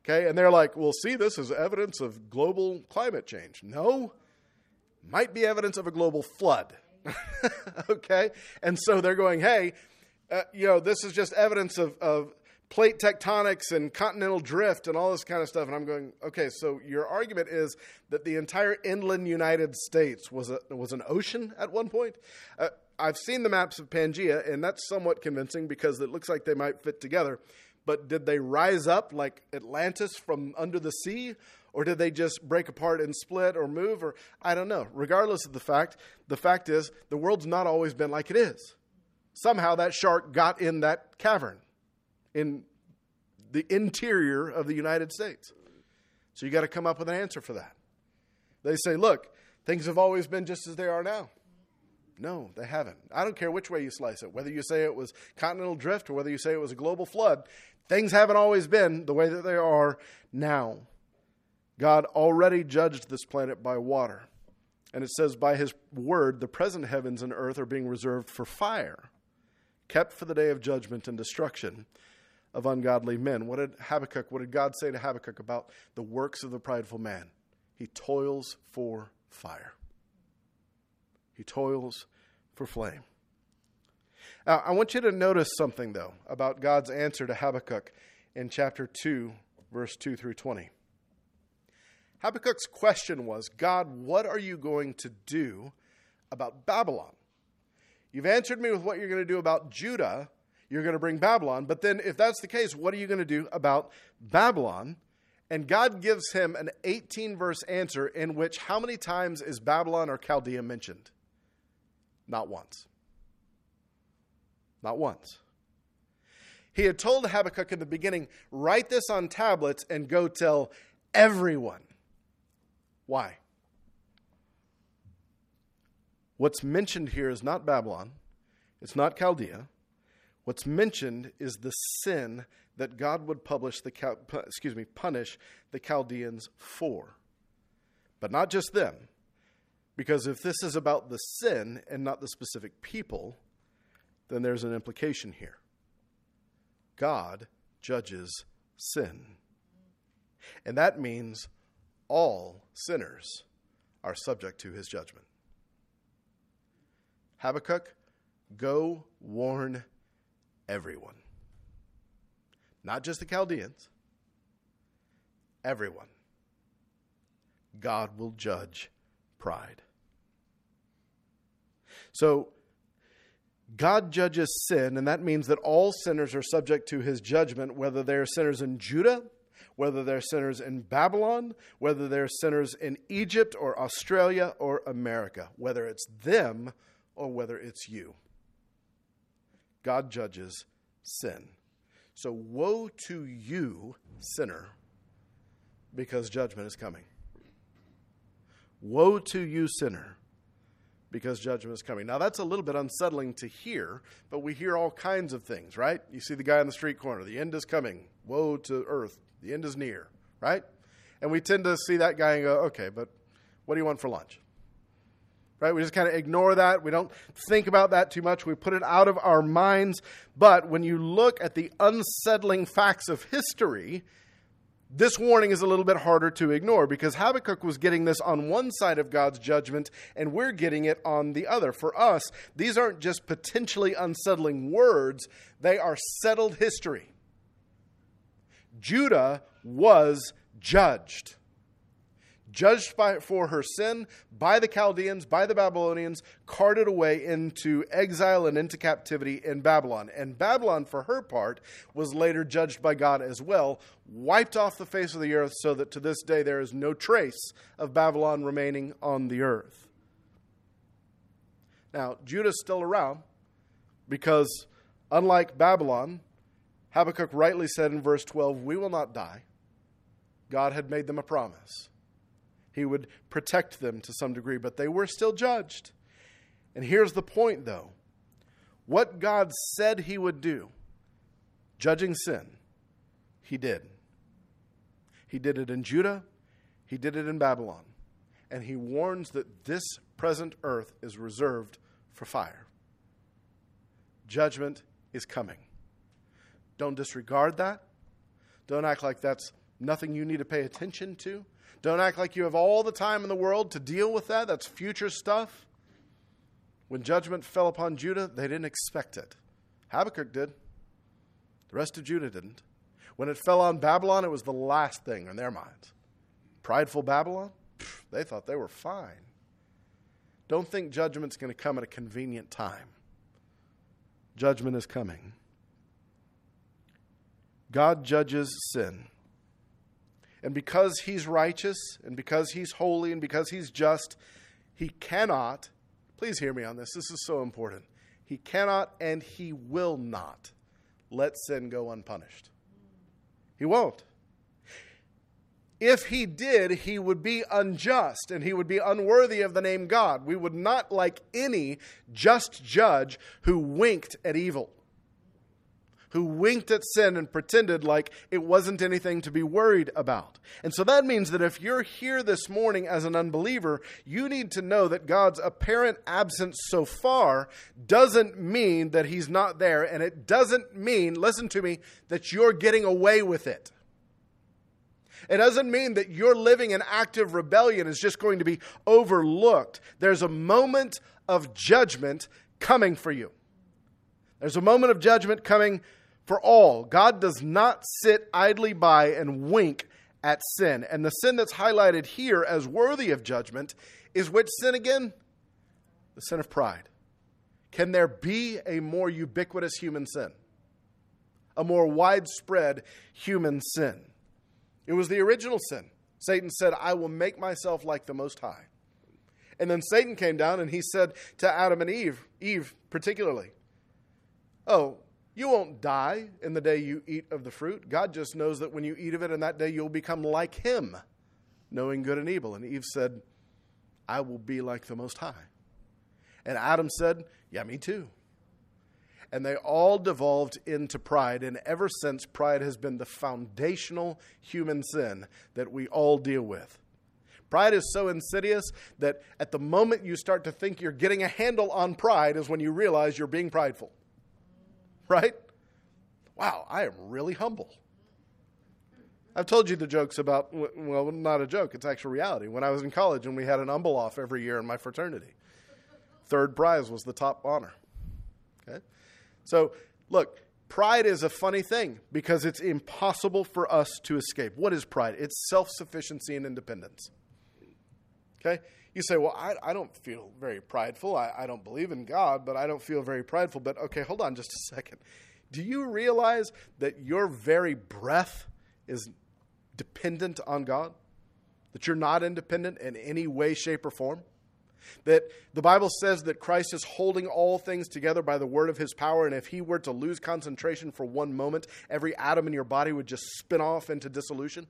Okay, and they're like, well, see, this is evidence of global climate change. No, might be evidence of a global flood. Okay, and so they're going, hey, uh, you know, this is just evidence of, of plate tectonics and continental drift and all this kind of stuff. And I'm going, okay, so your argument is that the entire inland United States was a, was an ocean at one point? Uh, I've seen the maps of Pangaea, and that's somewhat convincing because it looks like they might fit together. But did they rise up like Atlantis from under the sea? Or did they just break apart and split or move? Or I don't know. Regardless of the fact, the fact is the world's not always been like it is. Somehow that shark got in that cavern in the interior of the United States. So you got to come up with an answer for that. They say, look, things have always been just as they are now. No, they haven't. I don't care which way you slice it, whether you say it was continental drift or whether you say it was a global flood. Things haven't always been the way that they are now. God already judged this planet by water. And it says, by his word, the present heavens and earth are being reserved for fire, kept for the day of judgment and destruction of ungodly men. What did Habakkuk, what did God say to Habakkuk about the works of the prideful man? He toils for fire. He toils for flame. Now, I want you to notice something, though, about God's answer to Habakkuk in chapter two, verse two through twenty. Habakkuk's question was, God, what are you going to do about Babylon? You've answered me with what you're going to do about Judah. You're going to bring Babylon. But then if that's the case, what are you going to do about Babylon? And God gives him an eighteen-verse answer in which how many times is Babylon or Chaldea mentioned? Not once. Not once. He had told Habakkuk in the beginning, write this on tablets and go tell everyone. Why? What's mentioned here is not Babylon. It's not Chaldea. What's mentioned is the sin that God would publish the excuse me punish the Chaldeans for. But not just them. Because if this is about the sin and not the specific people, then there's an implication here. God judges sin. And that means all sinners are subject to his judgment. Habakkuk, go warn everyone. Not just the Chaldeans. Everyone. God will judge pride. So, God judges sin, and that means that all sinners are subject to his judgment, whether they're sinners in Judah, whether they're sinners in Babylon, whether they're sinners in Egypt or Australia or America, whether it's them or whether it's you. God judges sin. So woe to you, sinner, because judgment is coming. Woe to you, sinner, because judgment is coming. Now, that's a little bit unsettling to hear, but we hear all kinds of things, right? You see the guy on the street corner, the end is coming. Woe to earth, the end is near, right? And we tend to see that guy and go, okay, but what do you want for lunch? Right? We just kind of ignore that. We don't think about that too much. We put it out of our minds. But when you look at the unsettling facts of history, this warning is a little bit harder to ignore because Habakkuk was getting this on one side of God's judgment and we're getting it on the other. For us, these aren't just potentially unsettling words. They are settled history. Judah was judged. Judged by, for her sin by the Chaldeans, by the Babylonians, carted away into exile and into captivity in Babylon. And Babylon, for her part, was later judged by God as well, wiped off the face of the earth so that to this day there is no trace of Babylon remaining on the earth. Now, Judah's still around because, unlike Babylon, Habakkuk rightly said in verse twelve, we will not die. God had made them a promise. He would protect them to some degree, but they were still judged. And here's the point, though. What God said he would do, judging sin, he did. He did it in Judah. He did it in Babylon. And he warns that this present earth is reserved for fire. Judgment is coming. Don't disregard that. Don't act like that's Nothing you need to pay attention to. Don't act like you have all the time in the world to deal with that. That's future stuff. When judgment fell upon Judah, they didn't expect it. Habakkuk did. The rest of Judah didn't. When it fell on Babylon, it was the last thing in their minds. Prideful Babylon, pff, they thought they were fine. Don't think judgment's going to come at a convenient time. Judgment is coming. God judges sin. And because he's righteous, and because he's holy, and because he's just, he cannot, please hear me on this, this is so important. He cannot and he will not let sin go unpunished. He won't. If he did, he would be unjust and he would be unworthy of the name God. We would not like any just judge who winked at evil, who winked at sin and pretended like it wasn't anything to be worried about. And so that means that if you're here this morning as an unbeliever, you need to know that God's apparent absence so far doesn't mean that he's not there. And it doesn't mean, listen to me, that you're getting away with it. It doesn't mean that you're living in active rebellion is just going to be overlooked. There's a moment of judgment coming for you. There's a moment of judgment coming for all. God does not sit idly by and wink at sin. And the sin that's highlighted here as worthy of judgment is which sin again? The sin of pride. Can there be a more ubiquitous human sin? A more widespread human sin? It was the original sin. Satan said, I will make myself like the Most High. And then Satan came down and he said to Adam and Eve, Eve particularly, oh, you won't die in the day you eat of the fruit. God just knows that when you eat of it in that day, you'll become like him, knowing good and evil. And Eve said, I will be like the Most High. And Adam said, yeah, me too. And they all devolved into pride. And ever since, pride has been the foundational human sin that we all deal with. Pride is so insidious that at the moment you start to think you're getting a handle on pride is when you realize you're being prideful. Right? Wow, I am really humble. I've told you the jokes about, well, not a joke, it's actual reality. When I was in college and we had an umble off every year in my fraternity. Third prize was the top honor. Okay? So, look, pride is a funny thing because it's impossible for us to escape. What is pride? It's self-sufficiency and independence. Okay? You say, well, I, I don't feel very prideful. I, I don't believe in God, but I don't feel very prideful. But okay, hold on just a second. Do you realize that your very breath is dependent on God? That you're not independent in any way, shape, or form? That the Bible says that Christ is holding all things together by the word of his power, and if he were to lose concentration for one moment, every atom in your body would just spin off into dissolution?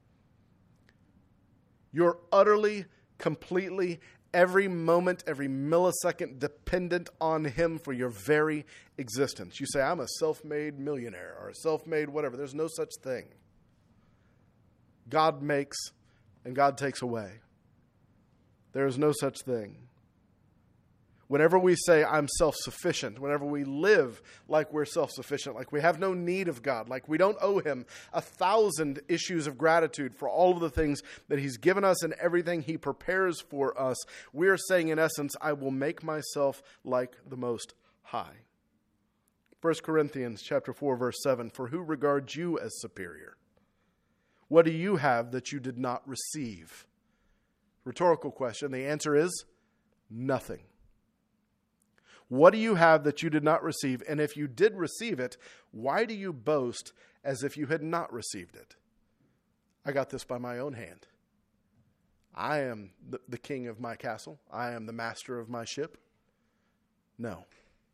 You're utterly, completely, every moment, every millisecond dependent on him for your very existence. You say, I'm a self-made millionaire or a self-made whatever. There's no such thing. God makes and God takes away. There is no such thing. Whenever we say, I'm self-sufficient, whenever we live like we're self-sufficient, like we have no need of God, like we don't owe him a thousand issues of gratitude for all of the things that he's given us and everything he prepares for us, we're saying in essence, I will make myself like the Most High. First Corinthians chapter four, verse seven, for who regards you as superior? What do you have that you did not receive? Rhetorical question. The answer is nothing. What do you have that you did not receive? And if you did receive it, why do you boast as if you had not received it? I got this by my own hand. I am the, the king of my castle. I am the master of my ship. No.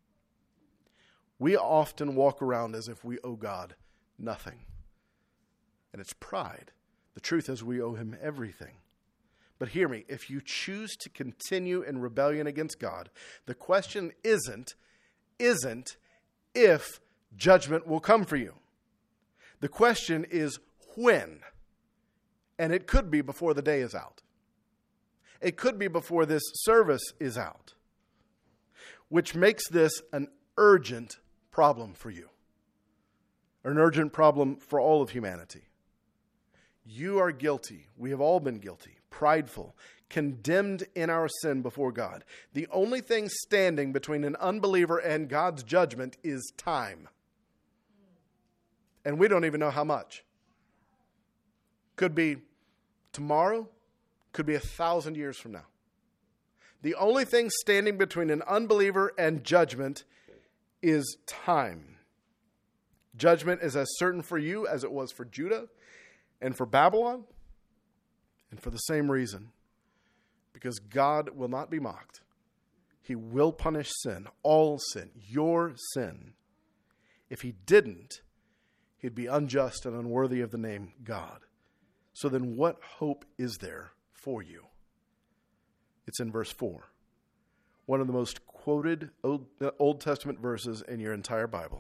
We often walk around as if we owe God nothing. And it's pride. The truth is we owe him everything. But hear me, if you choose to continue in rebellion against God, the question isn't, isn't if judgment will come for you. The question is when. And it could be before the day is out. It could be before this service is out. Which makes this an urgent problem for you. An urgent problem for all of humanity. You are guilty. We have all been guilty, prideful, condemned in our sin before God. The only thing standing between an unbeliever and God's judgment is time. And we don't even know how much. Could be tomorrow, could be a thousand years from now. The only thing standing between an unbeliever and judgment is time. Judgment is as certain for you as it was for Judah and for Babylon, and for the same reason. Because God will not be mocked. He will punish sin, all sin, your sin. If he didn't, he'd be unjust and unworthy of the name God. So then what hope is there for you? It's in verse four. One of the most quoted Old, Old Testament verses in your entire Bible.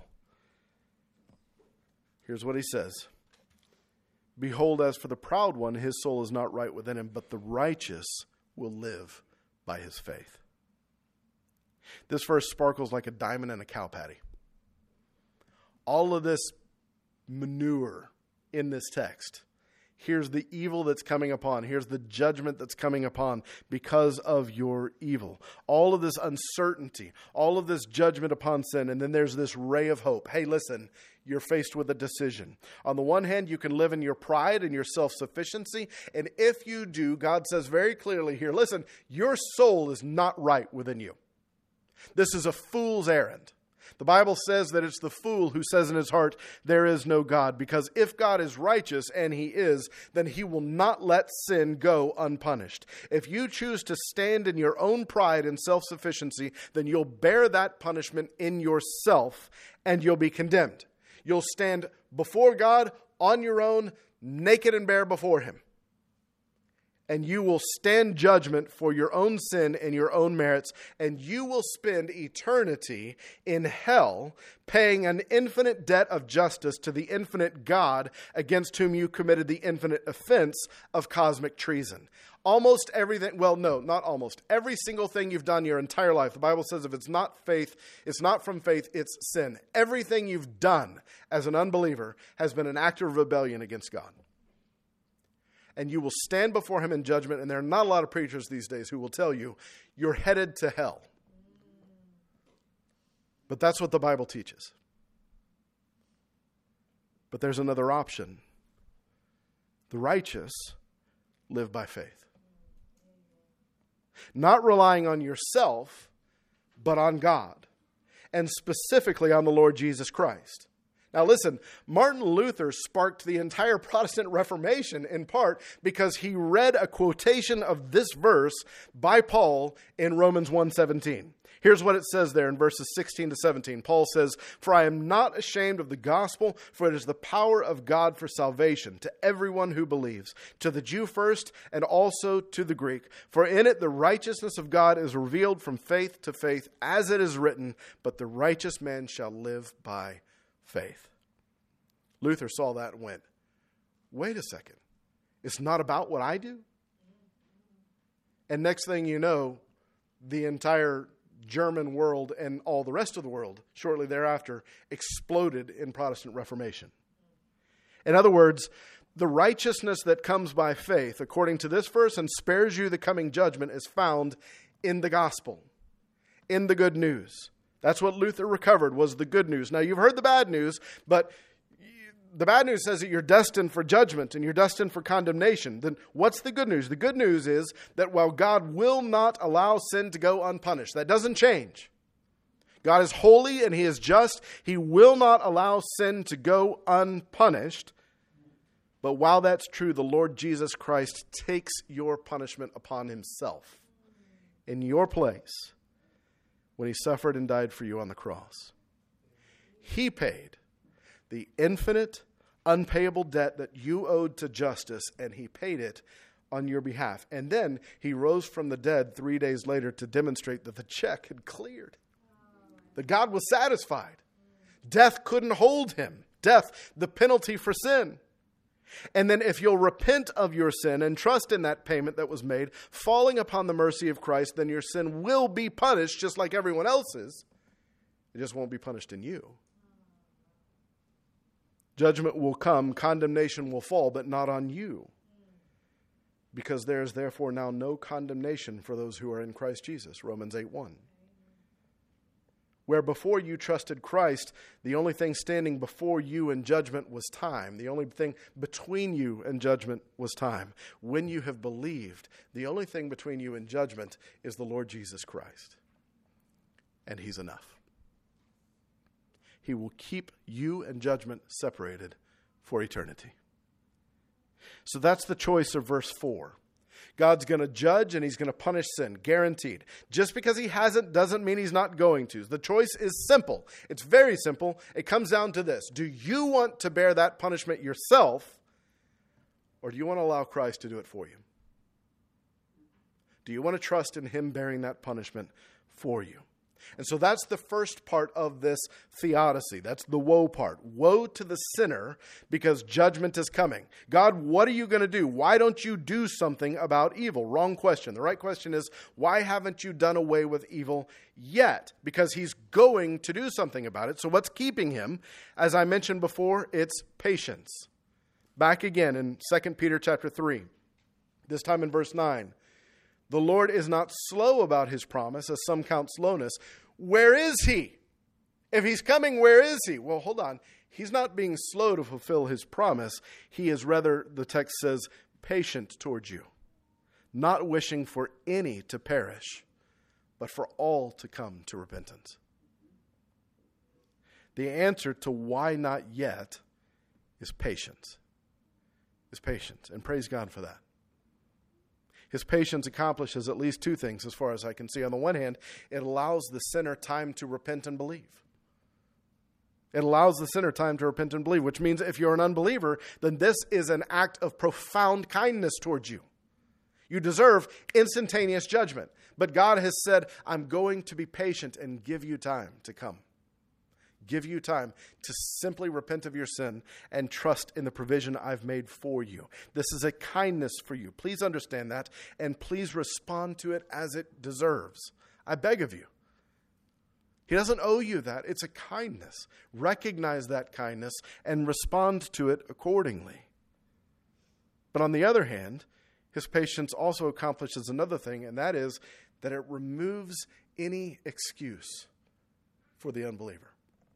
Here's what he says. Behold, as for the proud one, his soul is not right within him, but the righteous will live by his faith. This verse sparkles like a diamond in a cow patty. All of this manure in this text. Here's the evil that's coming upon. Here's the judgment that's coming upon because of your evil. All of this uncertainty, all of this judgment upon sin, and then there's this ray of hope. Hey, listen, you're faced with a decision. On the one hand, you can live in your pride and your self-sufficiency, and if you do, God says very clearly here, listen, your soul is not right within you. This is a fool's errand. The Bible says that it's the fool who says in his heart, there is no God. Because if God is righteous, and he is, then he will not let sin go unpunished. If you choose to stand in your own pride and self-sufficiency, then you'll bear that punishment in yourself, and you'll be condemned. You'll stand before God on your own, naked and bare before him. And you will stand judgment for your own sin and your own merits, and you will spend eternity in hell paying an infinite debt of justice to the infinite God against whom you committed the infinite offense of cosmic treason. Almost everything, well, no, not almost. Every single thing you've done your entire life, the Bible says if it's not faith, it's not from faith, it's sin. Everything you've done as an unbeliever has been an act of rebellion against God. And you will stand before him in judgment. And there are not a lot of preachers these days who will tell you, you're headed to hell. But that's what the Bible teaches. But there's another option. The righteous live by faith. Not relying on yourself, but on God. And specifically on the Lord Jesus Christ. Now listen, Martin Luther sparked the entire Protestant Reformation in part because he read a quotation of this verse by Paul in Romans one seventeen. Here's what it says there in verses sixteen to seventeen. Paul says, "For I am not ashamed of the gospel, for it is the power of God for salvation to everyone who believes, to the Jew first and also to the Greek. For in it the righteousness of God is revealed from faith to faith, as it is written, but the righteous man shall live by faith." Luther saw that and went, wait a second. It's not about what I do? And next thing you know, the entire German world and all the rest of the world shortly thereafter exploded in Protestant Reformation. In other words, the righteousness that comes by faith, according to this verse, and spares you the coming judgment, is found in the gospel, in the good news. That's what Luther recovered, was the good news. Now, you've heard the bad news, but the bad news says that you're destined for judgment and you're destined for condemnation. Then what's the good news? The good news is that while God will not allow sin to go unpunished, that doesn't change. God is holy and he is just. He will not allow sin to go unpunished. But while that's true, the Lord Jesus Christ takes your punishment upon himself in your place when he suffered and died for you on the cross. He paid the infinite, unpayable debt that you owed to justice, and he paid it on your behalf. And then he rose from the dead three days later to demonstrate that the check had cleared, that God was satisfied. Death couldn't hold him. Death, the penalty for sin. And then if you'll repent of your sin and trust in that payment that was made, falling upon the mercy of Christ, then your sin will be punished just like everyone else's. It just won't be punished in you. Judgment will come, condemnation will fall, but not on you. Because there is therefore now no condemnation for those who are in Christ Jesus. Romans eight one. Where before you trusted Christ, the only thing standing before you in judgment was time. The only thing between you and judgment was time. When you have believed, the only thing between you and judgment is the Lord Jesus Christ. And He's enough. He will keep you and judgment separated for eternity. So that's the choice of verse four. God's going to judge and He's going to punish sin, guaranteed. Just because He hasn't doesn't mean He's not going to. The choice is simple. It's very simple. It comes down to this. Do you want to bear that punishment yourself, or do you want to allow Christ to do it for you? Do you want to trust in Him bearing that punishment for you? And so that's the first part of this theodicy. That's the woe part. Woe to the sinner, because judgment is coming. God, what are you going to do? Why don't you do something about evil? Wrong question. The right question is, why haven't you done away with evil yet? Because He's going to do something about it. So what's keeping Him? As I mentioned before, it's patience. Back again in Second Peter chapter three, this time in verse nine. The Lord is not slow about His promise, as some count slowness. Where is He? If He's coming, where is He? Well, hold on. He's not being slow to fulfill His promise. He is rather, the text says, patient towards you, not wishing for any to perish, but for all to come to repentance. The answer to why not yet is patience. Is patience. And praise God for that. His patience accomplishes at least two things as far as I can see. On the one hand, it allows the sinner time to repent and believe. It allows the sinner time to repent and believe, which means if you're an unbeliever, then this is an act of profound kindness towards you. You deserve instantaneous judgment. But God has said, I'm going to be patient and give you time to come. Give you time to simply repent of your sin and trust in the provision I've made for you. This is a kindness for you. Please understand that, and please respond to it as it deserves. I beg of you. He doesn't owe you that. It's a kindness. Recognize that kindness and respond to it accordingly. But on the other hand, His patience also accomplishes another thing, and that is that it removes any excuse for the unbeliever.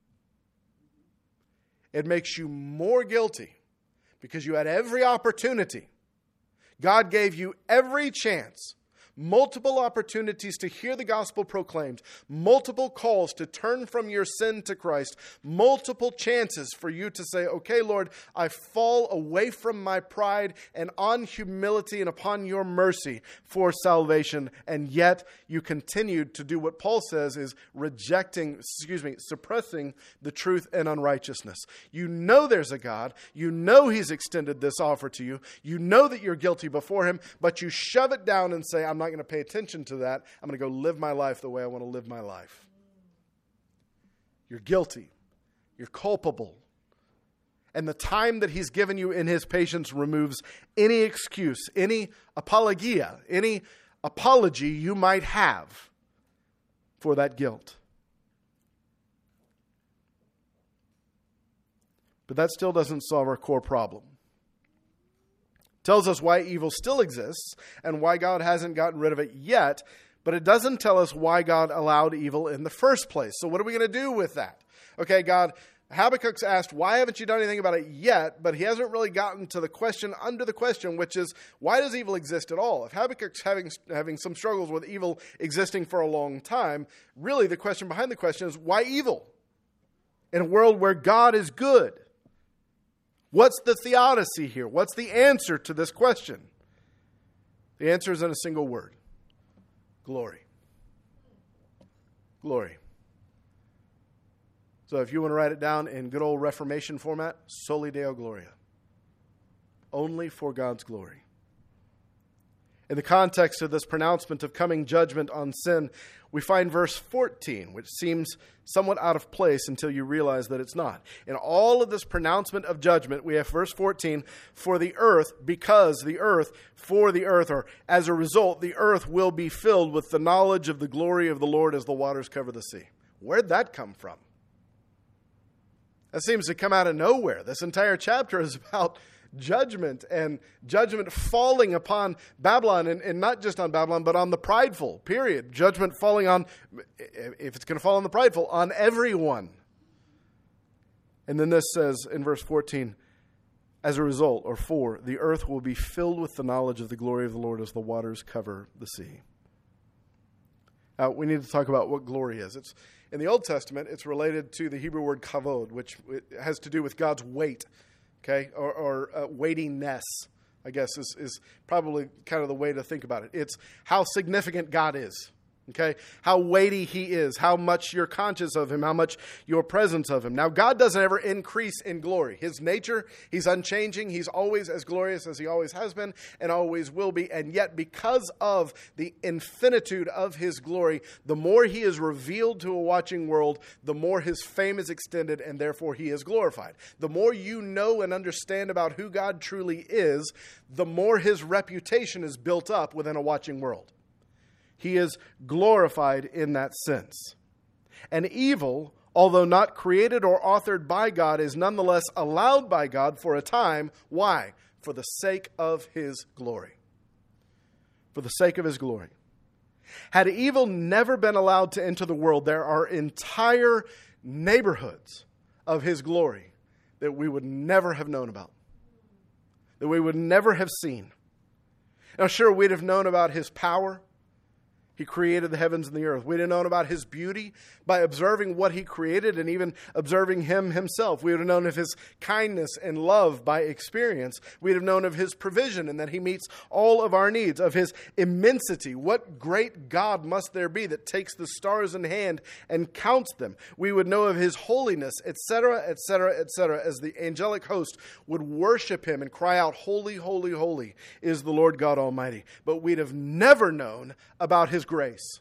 It makes you more guilty because you had every opportunity. God gave you every chance, multiple opportunities to hear the gospel proclaimed, multiple calls to turn from your sin to Christ, multiple chances for you to say, okay, Lord, I fall away from my pride and on humility and upon your mercy for salvation. And yet you continued to do what Paul says is rejecting, excuse me, suppressing the truth and unrighteousness. You know there's a God. You know He's extended this offer to you. You know that you're guilty before Him, but you shove it down and say, I'm not going to pay attention to that. I'm going to go live my life the way I want to live my life. You're guilty. You're culpable. And the time that He's given you in His patience removes any excuse, any apologia, any apology you might have for that guilt. But that still doesn't solve our core problem. Tells us why evil still exists and why God hasn't gotten rid of it yet, but it doesn't tell us why God allowed evil in the first place. So what are we going to do with that? Okay, God, Habakkuk's asked, why haven't you done anything about it yet? But he hasn't really gotten to the question under the question, which is, why does evil exist at all? If Habakkuk's having, having some struggles with evil existing for a long time, really the question behind the question is, why evil? In a world where God is good. What's the theodicy here? What's the answer to this question? The answer is in a single word. Glory. Glory. So if you want to write it down in good old Reformation format, Soli Deo Gloria. Only for God's glory. In the context of this pronouncement of coming judgment on sin, we find verse fourteen, which seems somewhat out of place until you realize that it's not. In all of this pronouncement of judgment, we have verse fourteen, for the earth, because the earth, for the earth, or as a result, the earth will be filled with the knowledge of the glory of the Lord as the waters cover the sea. Where'd that come from? That seems to come out of nowhere. This entire chapter is about judgment and judgment falling upon Babylon, and, and not just on Babylon, but on the prideful, period. Judgment falling on, if it's going to fall on the prideful, on everyone. And then this says in verse fourteen, as a result, or for, the earth will be filled with the knowledge of the glory of the Lord as the waters cover the sea. Now, we need to talk about what glory is. It's in the Old Testament, it's related to the Hebrew word kavod, which has to do with God's weight, okay, or, or uh, weightiness, I guess, is, is probably kind of the way to think about it. It's how significant God is. Okay, how weighty he is, how much you're conscious of him, how much your presence of him. Now, God doesn't ever increase in glory. His nature, he's unchanging. He's always as glorious as he always has been and always will be. And yet, because of the infinitude of his glory, the more he is revealed to a watching world, the more his fame is extended, and therefore he is glorified. The more you know and understand about who God truly is, the more his reputation is built up within a watching world. He is glorified in that sense. And evil, although not created or authored by God, is nonetheless allowed by God for a time. Why? For the sake of his glory. For the sake of his glory. Had evil never been allowed to enter the world, there are entire neighborhoods of his glory that we would never have known about, that we would never have seen. Now, sure, we'd have known about his power. He created the heavens and the earth. We'd have known about his beauty by observing what he created and even observing him himself. We would have known of his kindness and love by experience. We'd have known of his provision and that he meets all of our needs, of his immensity. What great God must there be that takes the stars in hand and counts them? We would know of his holiness, et cetera, et cetera, et cetera, as the angelic host would worship him and cry out, "Holy, holy, holy is the Lord God Almighty." But we'd have never known about his grace.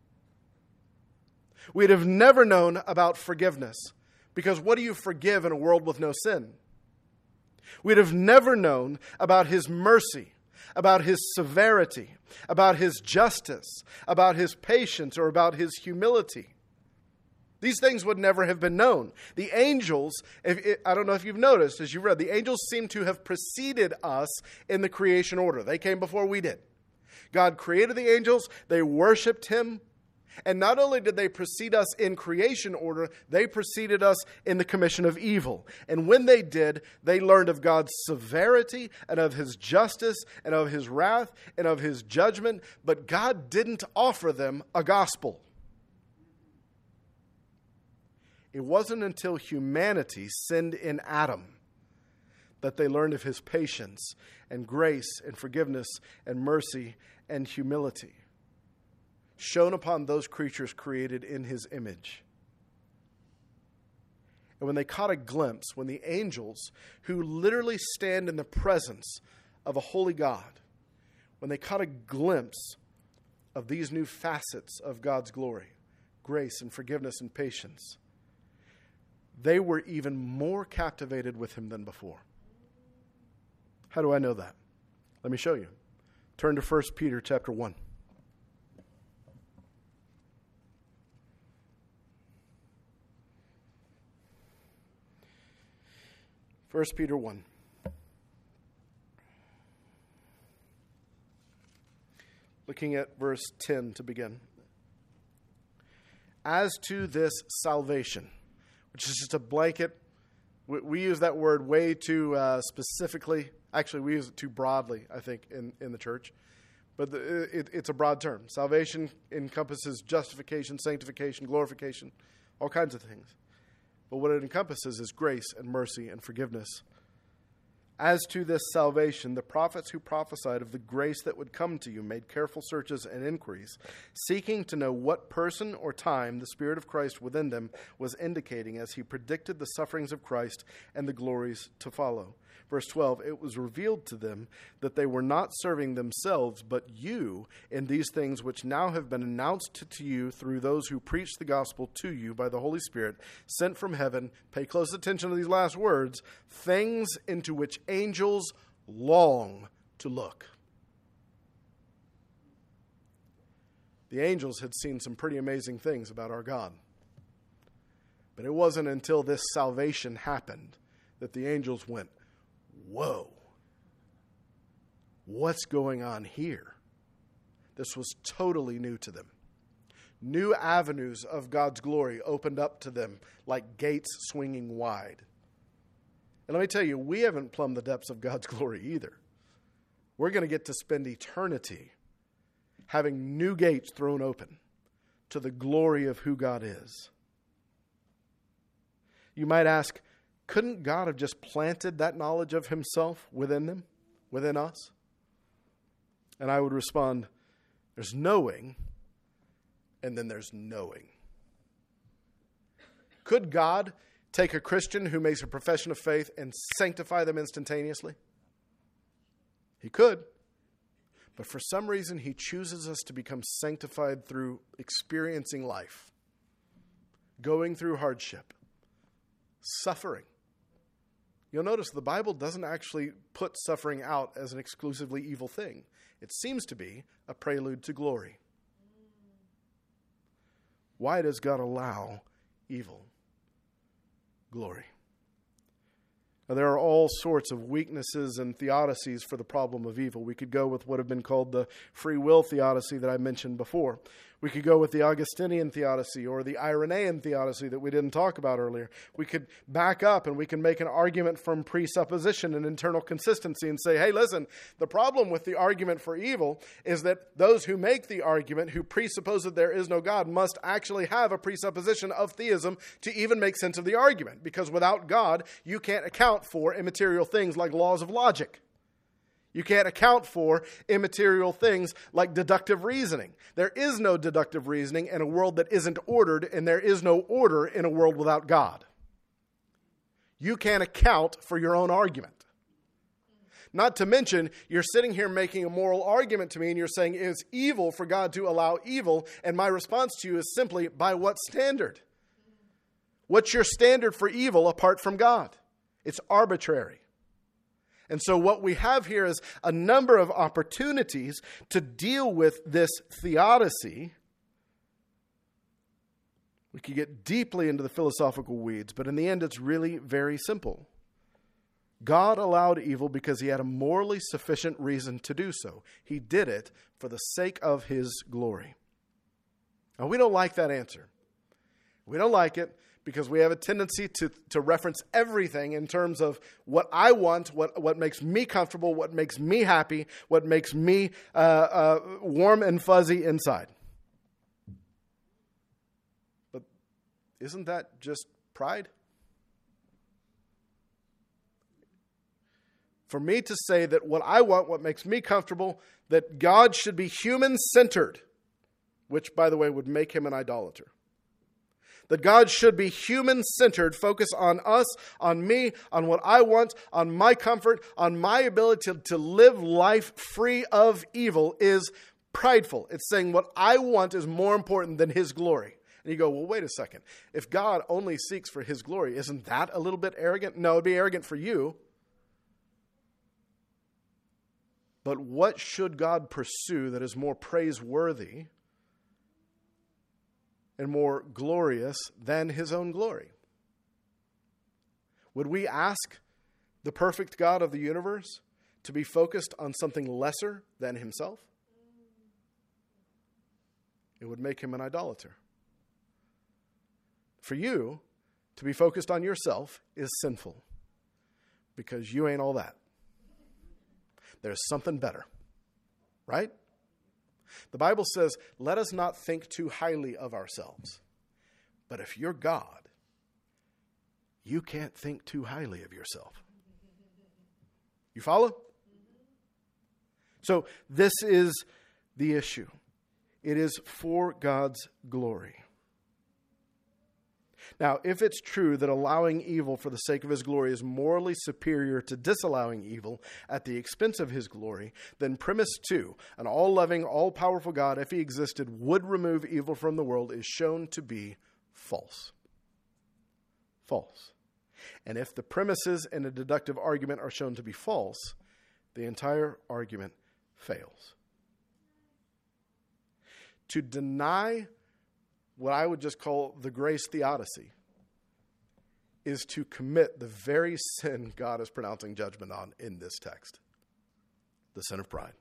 We'd have never known about forgiveness, because what do you forgive in a world with no sin? We'd have never known about his mercy, about his severity, about his justice, about his patience, or about his humility. These things would never have been known. The angels, if it, I don't know if you've noticed as you read, the angels seem to have preceded us in the creation order. They came before we did. God created the angels, they worshiped him, and not only did they precede us in creation order, they preceded us in the commission of evil. And when they did, they learned of God's severity and of his justice and of his wrath and of his judgment, but God didn't offer them a gospel. It wasn't until humanity sinned in Adam that they learned of his patience and grace and forgiveness and mercy and humility shown upon those creatures created in his image. And when they caught a glimpse, when the angels, who literally stand in the presence of a holy God, when they caught a glimpse of these new facets of God's glory, grace and forgiveness and patience, they were even more captivated with him than before. How do I know that? Let me show you. Turn to First Peter chapter one. First Peter one. Looking at verse ten to begin. As to this salvation, which is just a blanket, we, we use that word way too uh, specifically. Actually, we use it too broadly, I think, in, in the church. But the, it, it's a broad term. Salvation encompasses justification, sanctification, glorification, all kinds of things. But what it encompasses is grace and mercy and forgiveness. As to this salvation, the prophets who prophesied of the grace that would come to you made careful searches and inquiries, seeking to know what person or time the Spirit of Christ within them was indicating as he predicted the sufferings of Christ and the glories to follow. Verse twelve, it was revealed to them that they were not serving themselves, but you in these things which now have been announced to you through those who preach the gospel to you by the Holy Spirit, sent from heaven. Pay close attention to these last words. Things into which angels long to look. The angels had seen some pretty amazing things about our God. But it wasn't until this salvation happened that the angels went, whoa, what's going on here? This was totally new to them. New avenues of God's glory opened up to them like gates swinging wide. And let me tell you, we haven't plumbed the depths of God's glory either. We're going to get to spend eternity having new gates thrown open to the glory of who God is. You might ask, couldn't God have just planted that knowledge of himself within them, within us? And I would respond, there's knowing, and then there's knowing. Could God take a Christian who makes a profession of faith and sanctify them instantaneously? He could. But for some reason, he chooses us to become sanctified through experiencing life, going through hardship, suffering. You'll notice the Bible doesn't actually put suffering out as an exclusively evil thing. It seems to be a prelude to glory. Why does God allow evil? Glory. Now, there are all sorts of weaknesses and theodicies for the problem of evil. We could go with what have been called the free will theodicy that I mentioned before. We could go with the Augustinian theodicy or the Irenaean theodicy that we didn't talk about earlier. We could back up and we can make an argument from presupposition and internal consistency and say, hey, listen, the problem with the argument for evil is that those who make the argument, who presuppose that there is no God, must actually have a presupposition of theism to even make sense of the argument. Because without God, you can't account for immaterial things like laws of logic. You can't account for immaterial things like deductive reasoning. There is no deductive reasoning in a world that isn't ordered, and there is no order in a world without God. You can't account for your own argument. Not to mention, you're sitting here making a moral argument to me, and you're saying it's evil for God to allow evil, and my response to you is simply, by what standard? What's your standard for evil apart from God? It's arbitrary. And so what we have here is a number of opportunities to deal with this theodicy. We could get deeply into the philosophical weeds, but in the end, it's really very simple. God allowed evil because he had a morally sufficient reason to do so. He did it for the sake of his glory. Now, we don't like that answer. We don't like it because we have a tendency to, to reference everything in terms of what I want, what, what makes me comfortable, what makes me happy, what makes me uh, uh, warm and fuzzy inside. But isn't that just pride? For me to say that what I want, what makes me comfortable, that God should be human-centered, which, by the way, would make him an idolater. That God should be human-centered, focus on us, on me, on what I want, on my comfort, on my ability to, to live life free of evil is prideful. It's saying what I want is more important than his glory. And you go, well, wait a second. If God only seeks for his glory, isn't that a little bit arrogant? No, it'd be arrogant for you. But what should God pursue that is more praiseworthy and more glorious than his own glory? Would we ask the perfect God of the universe to be focused on something lesser than himself? It would make him an idolater. For you to be focused on yourself is sinful because you ain't all that. There's something better, right? The Bible says, let us not think too highly of ourselves. But if you're God, you can't think too highly of yourself. You follow? So this is the issue. It is for God's glory. Now, if it's true that allowing evil for the sake of his glory is morally superior to disallowing evil at the expense of his glory, then premise two, an all-loving, all-powerful God, if he existed, would remove evil from the world, is shown to be false. False. And if the premises in a deductive argument are shown to be false, the entire argument fails. To deny what I would just call the grace theodicy, is to commit the very sin God is pronouncing judgment on in this text. The sin of pride.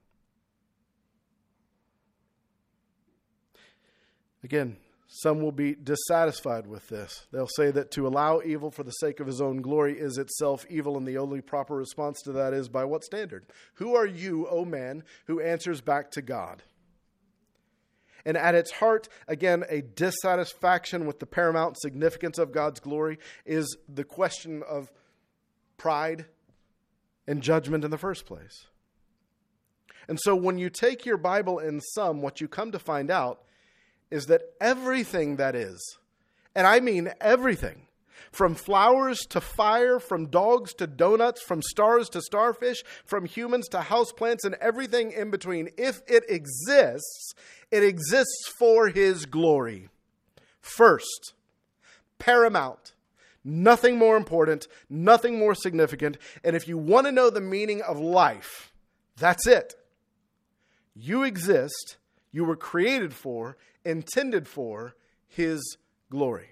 Again, some will be dissatisfied with this. They'll say that to allow evil for the sake of his own glory is itself evil, and the only proper response to that is, by what standard? Who are you, O man, who answers back to God? And at its heart, again, a dissatisfaction with the paramount significance of God's glory is the question of pride and judgment in the first place. And so when you take your Bible in sum, what you come to find out is that everything that is, and I mean everything, from flowers to fire, from dogs to donuts, from stars to starfish, from humans to houseplants, and everything in between, if it exists, it exists for his glory. First, paramount, nothing more important, nothing more significant, and if you want to know the meaning of life, that's it. You exist, you were created for, intended for his glory.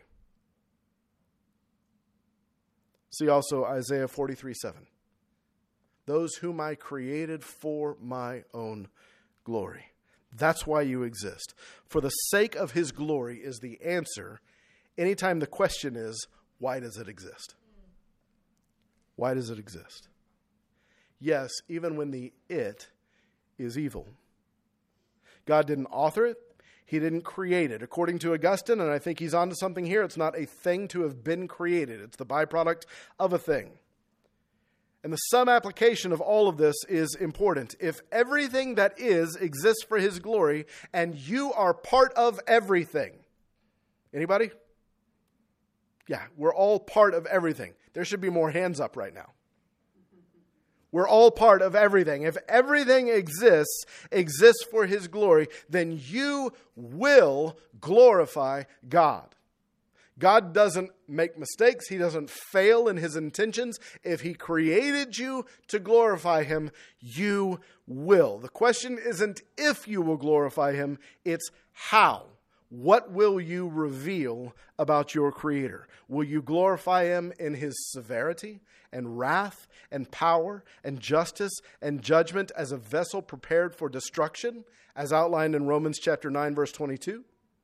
See also Isaiah forty-three seven. Those whom I created for my own glory. That's why you exist. For the sake of his glory is the answer. Anytime the question is, why does it exist? Why does it exist? Yes, even when the it is evil. God didn't author it. He didn't create it. According to Augustine, and I think he's onto something here, it's not a thing to have been created. It's the byproduct of a thing. And the sum application of all of this is important. If everything that is exists for his glory, and you are part of everything. Anybody? Yeah, we're all part of everything. There should be more hands up right now. We're all part of everything. If everything exists, exists for his glory, then you will glorify God. God doesn't make mistakes. He doesn't fail in his intentions. If he created you to glorify him, you will. The question isn't if you will glorify him, it's how. What will you reveal about your Creator? Will you glorify him in his severity and wrath and power and justice and judgment as a vessel prepared for destruction, as outlined in Romans chapter nine, verse twenty-two?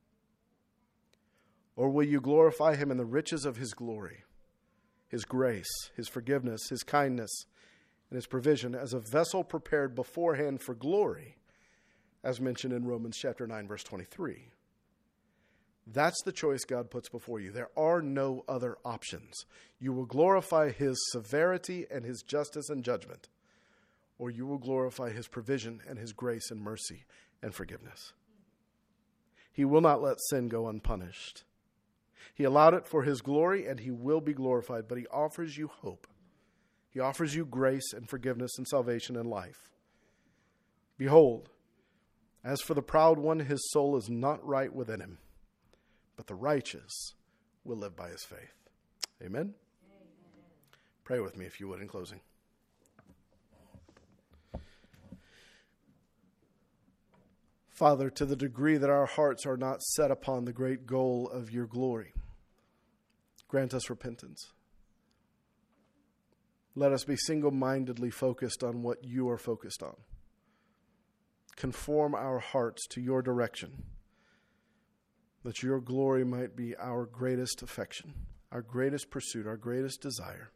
Or will you glorify him in the riches of his glory, his grace, his forgiveness, his kindness, and his provision as a vessel prepared beforehand for glory, as mentioned in Romans chapter nine, verse twenty-three? That's the choice God puts before you. There are no other options. You will glorify his severity and his justice and judgment, or you will glorify his provision and his grace and mercy and forgiveness. He will not let sin go unpunished. He allowed it for his glory, and he will be glorified, but he offers you hope. He offers you grace and forgiveness and salvation and life. Behold, as for the proud one, his soul is not right within him, but the righteous will live by his faith. Amen? Amen. Pray with me, if you would, in closing. Father, to the degree that our hearts are not set upon the great goal of your glory, grant us repentance. Let us be single-mindedly focused on what you are focused on. Conform our hearts to your direction, that your glory might be our greatest affection, our greatest pursuit, our greatest desire.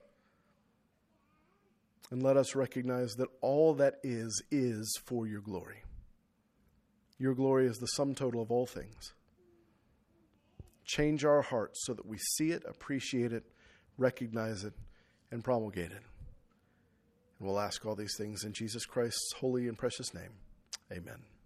And let us recognize that all that is, is for your glory. Your glory is the sum total of all things. Change our hearts so that we see it, appreciate it, recognize it, and promulgate it. And we'll ask all these things in Jesus Christ's holy and precious name. Amen.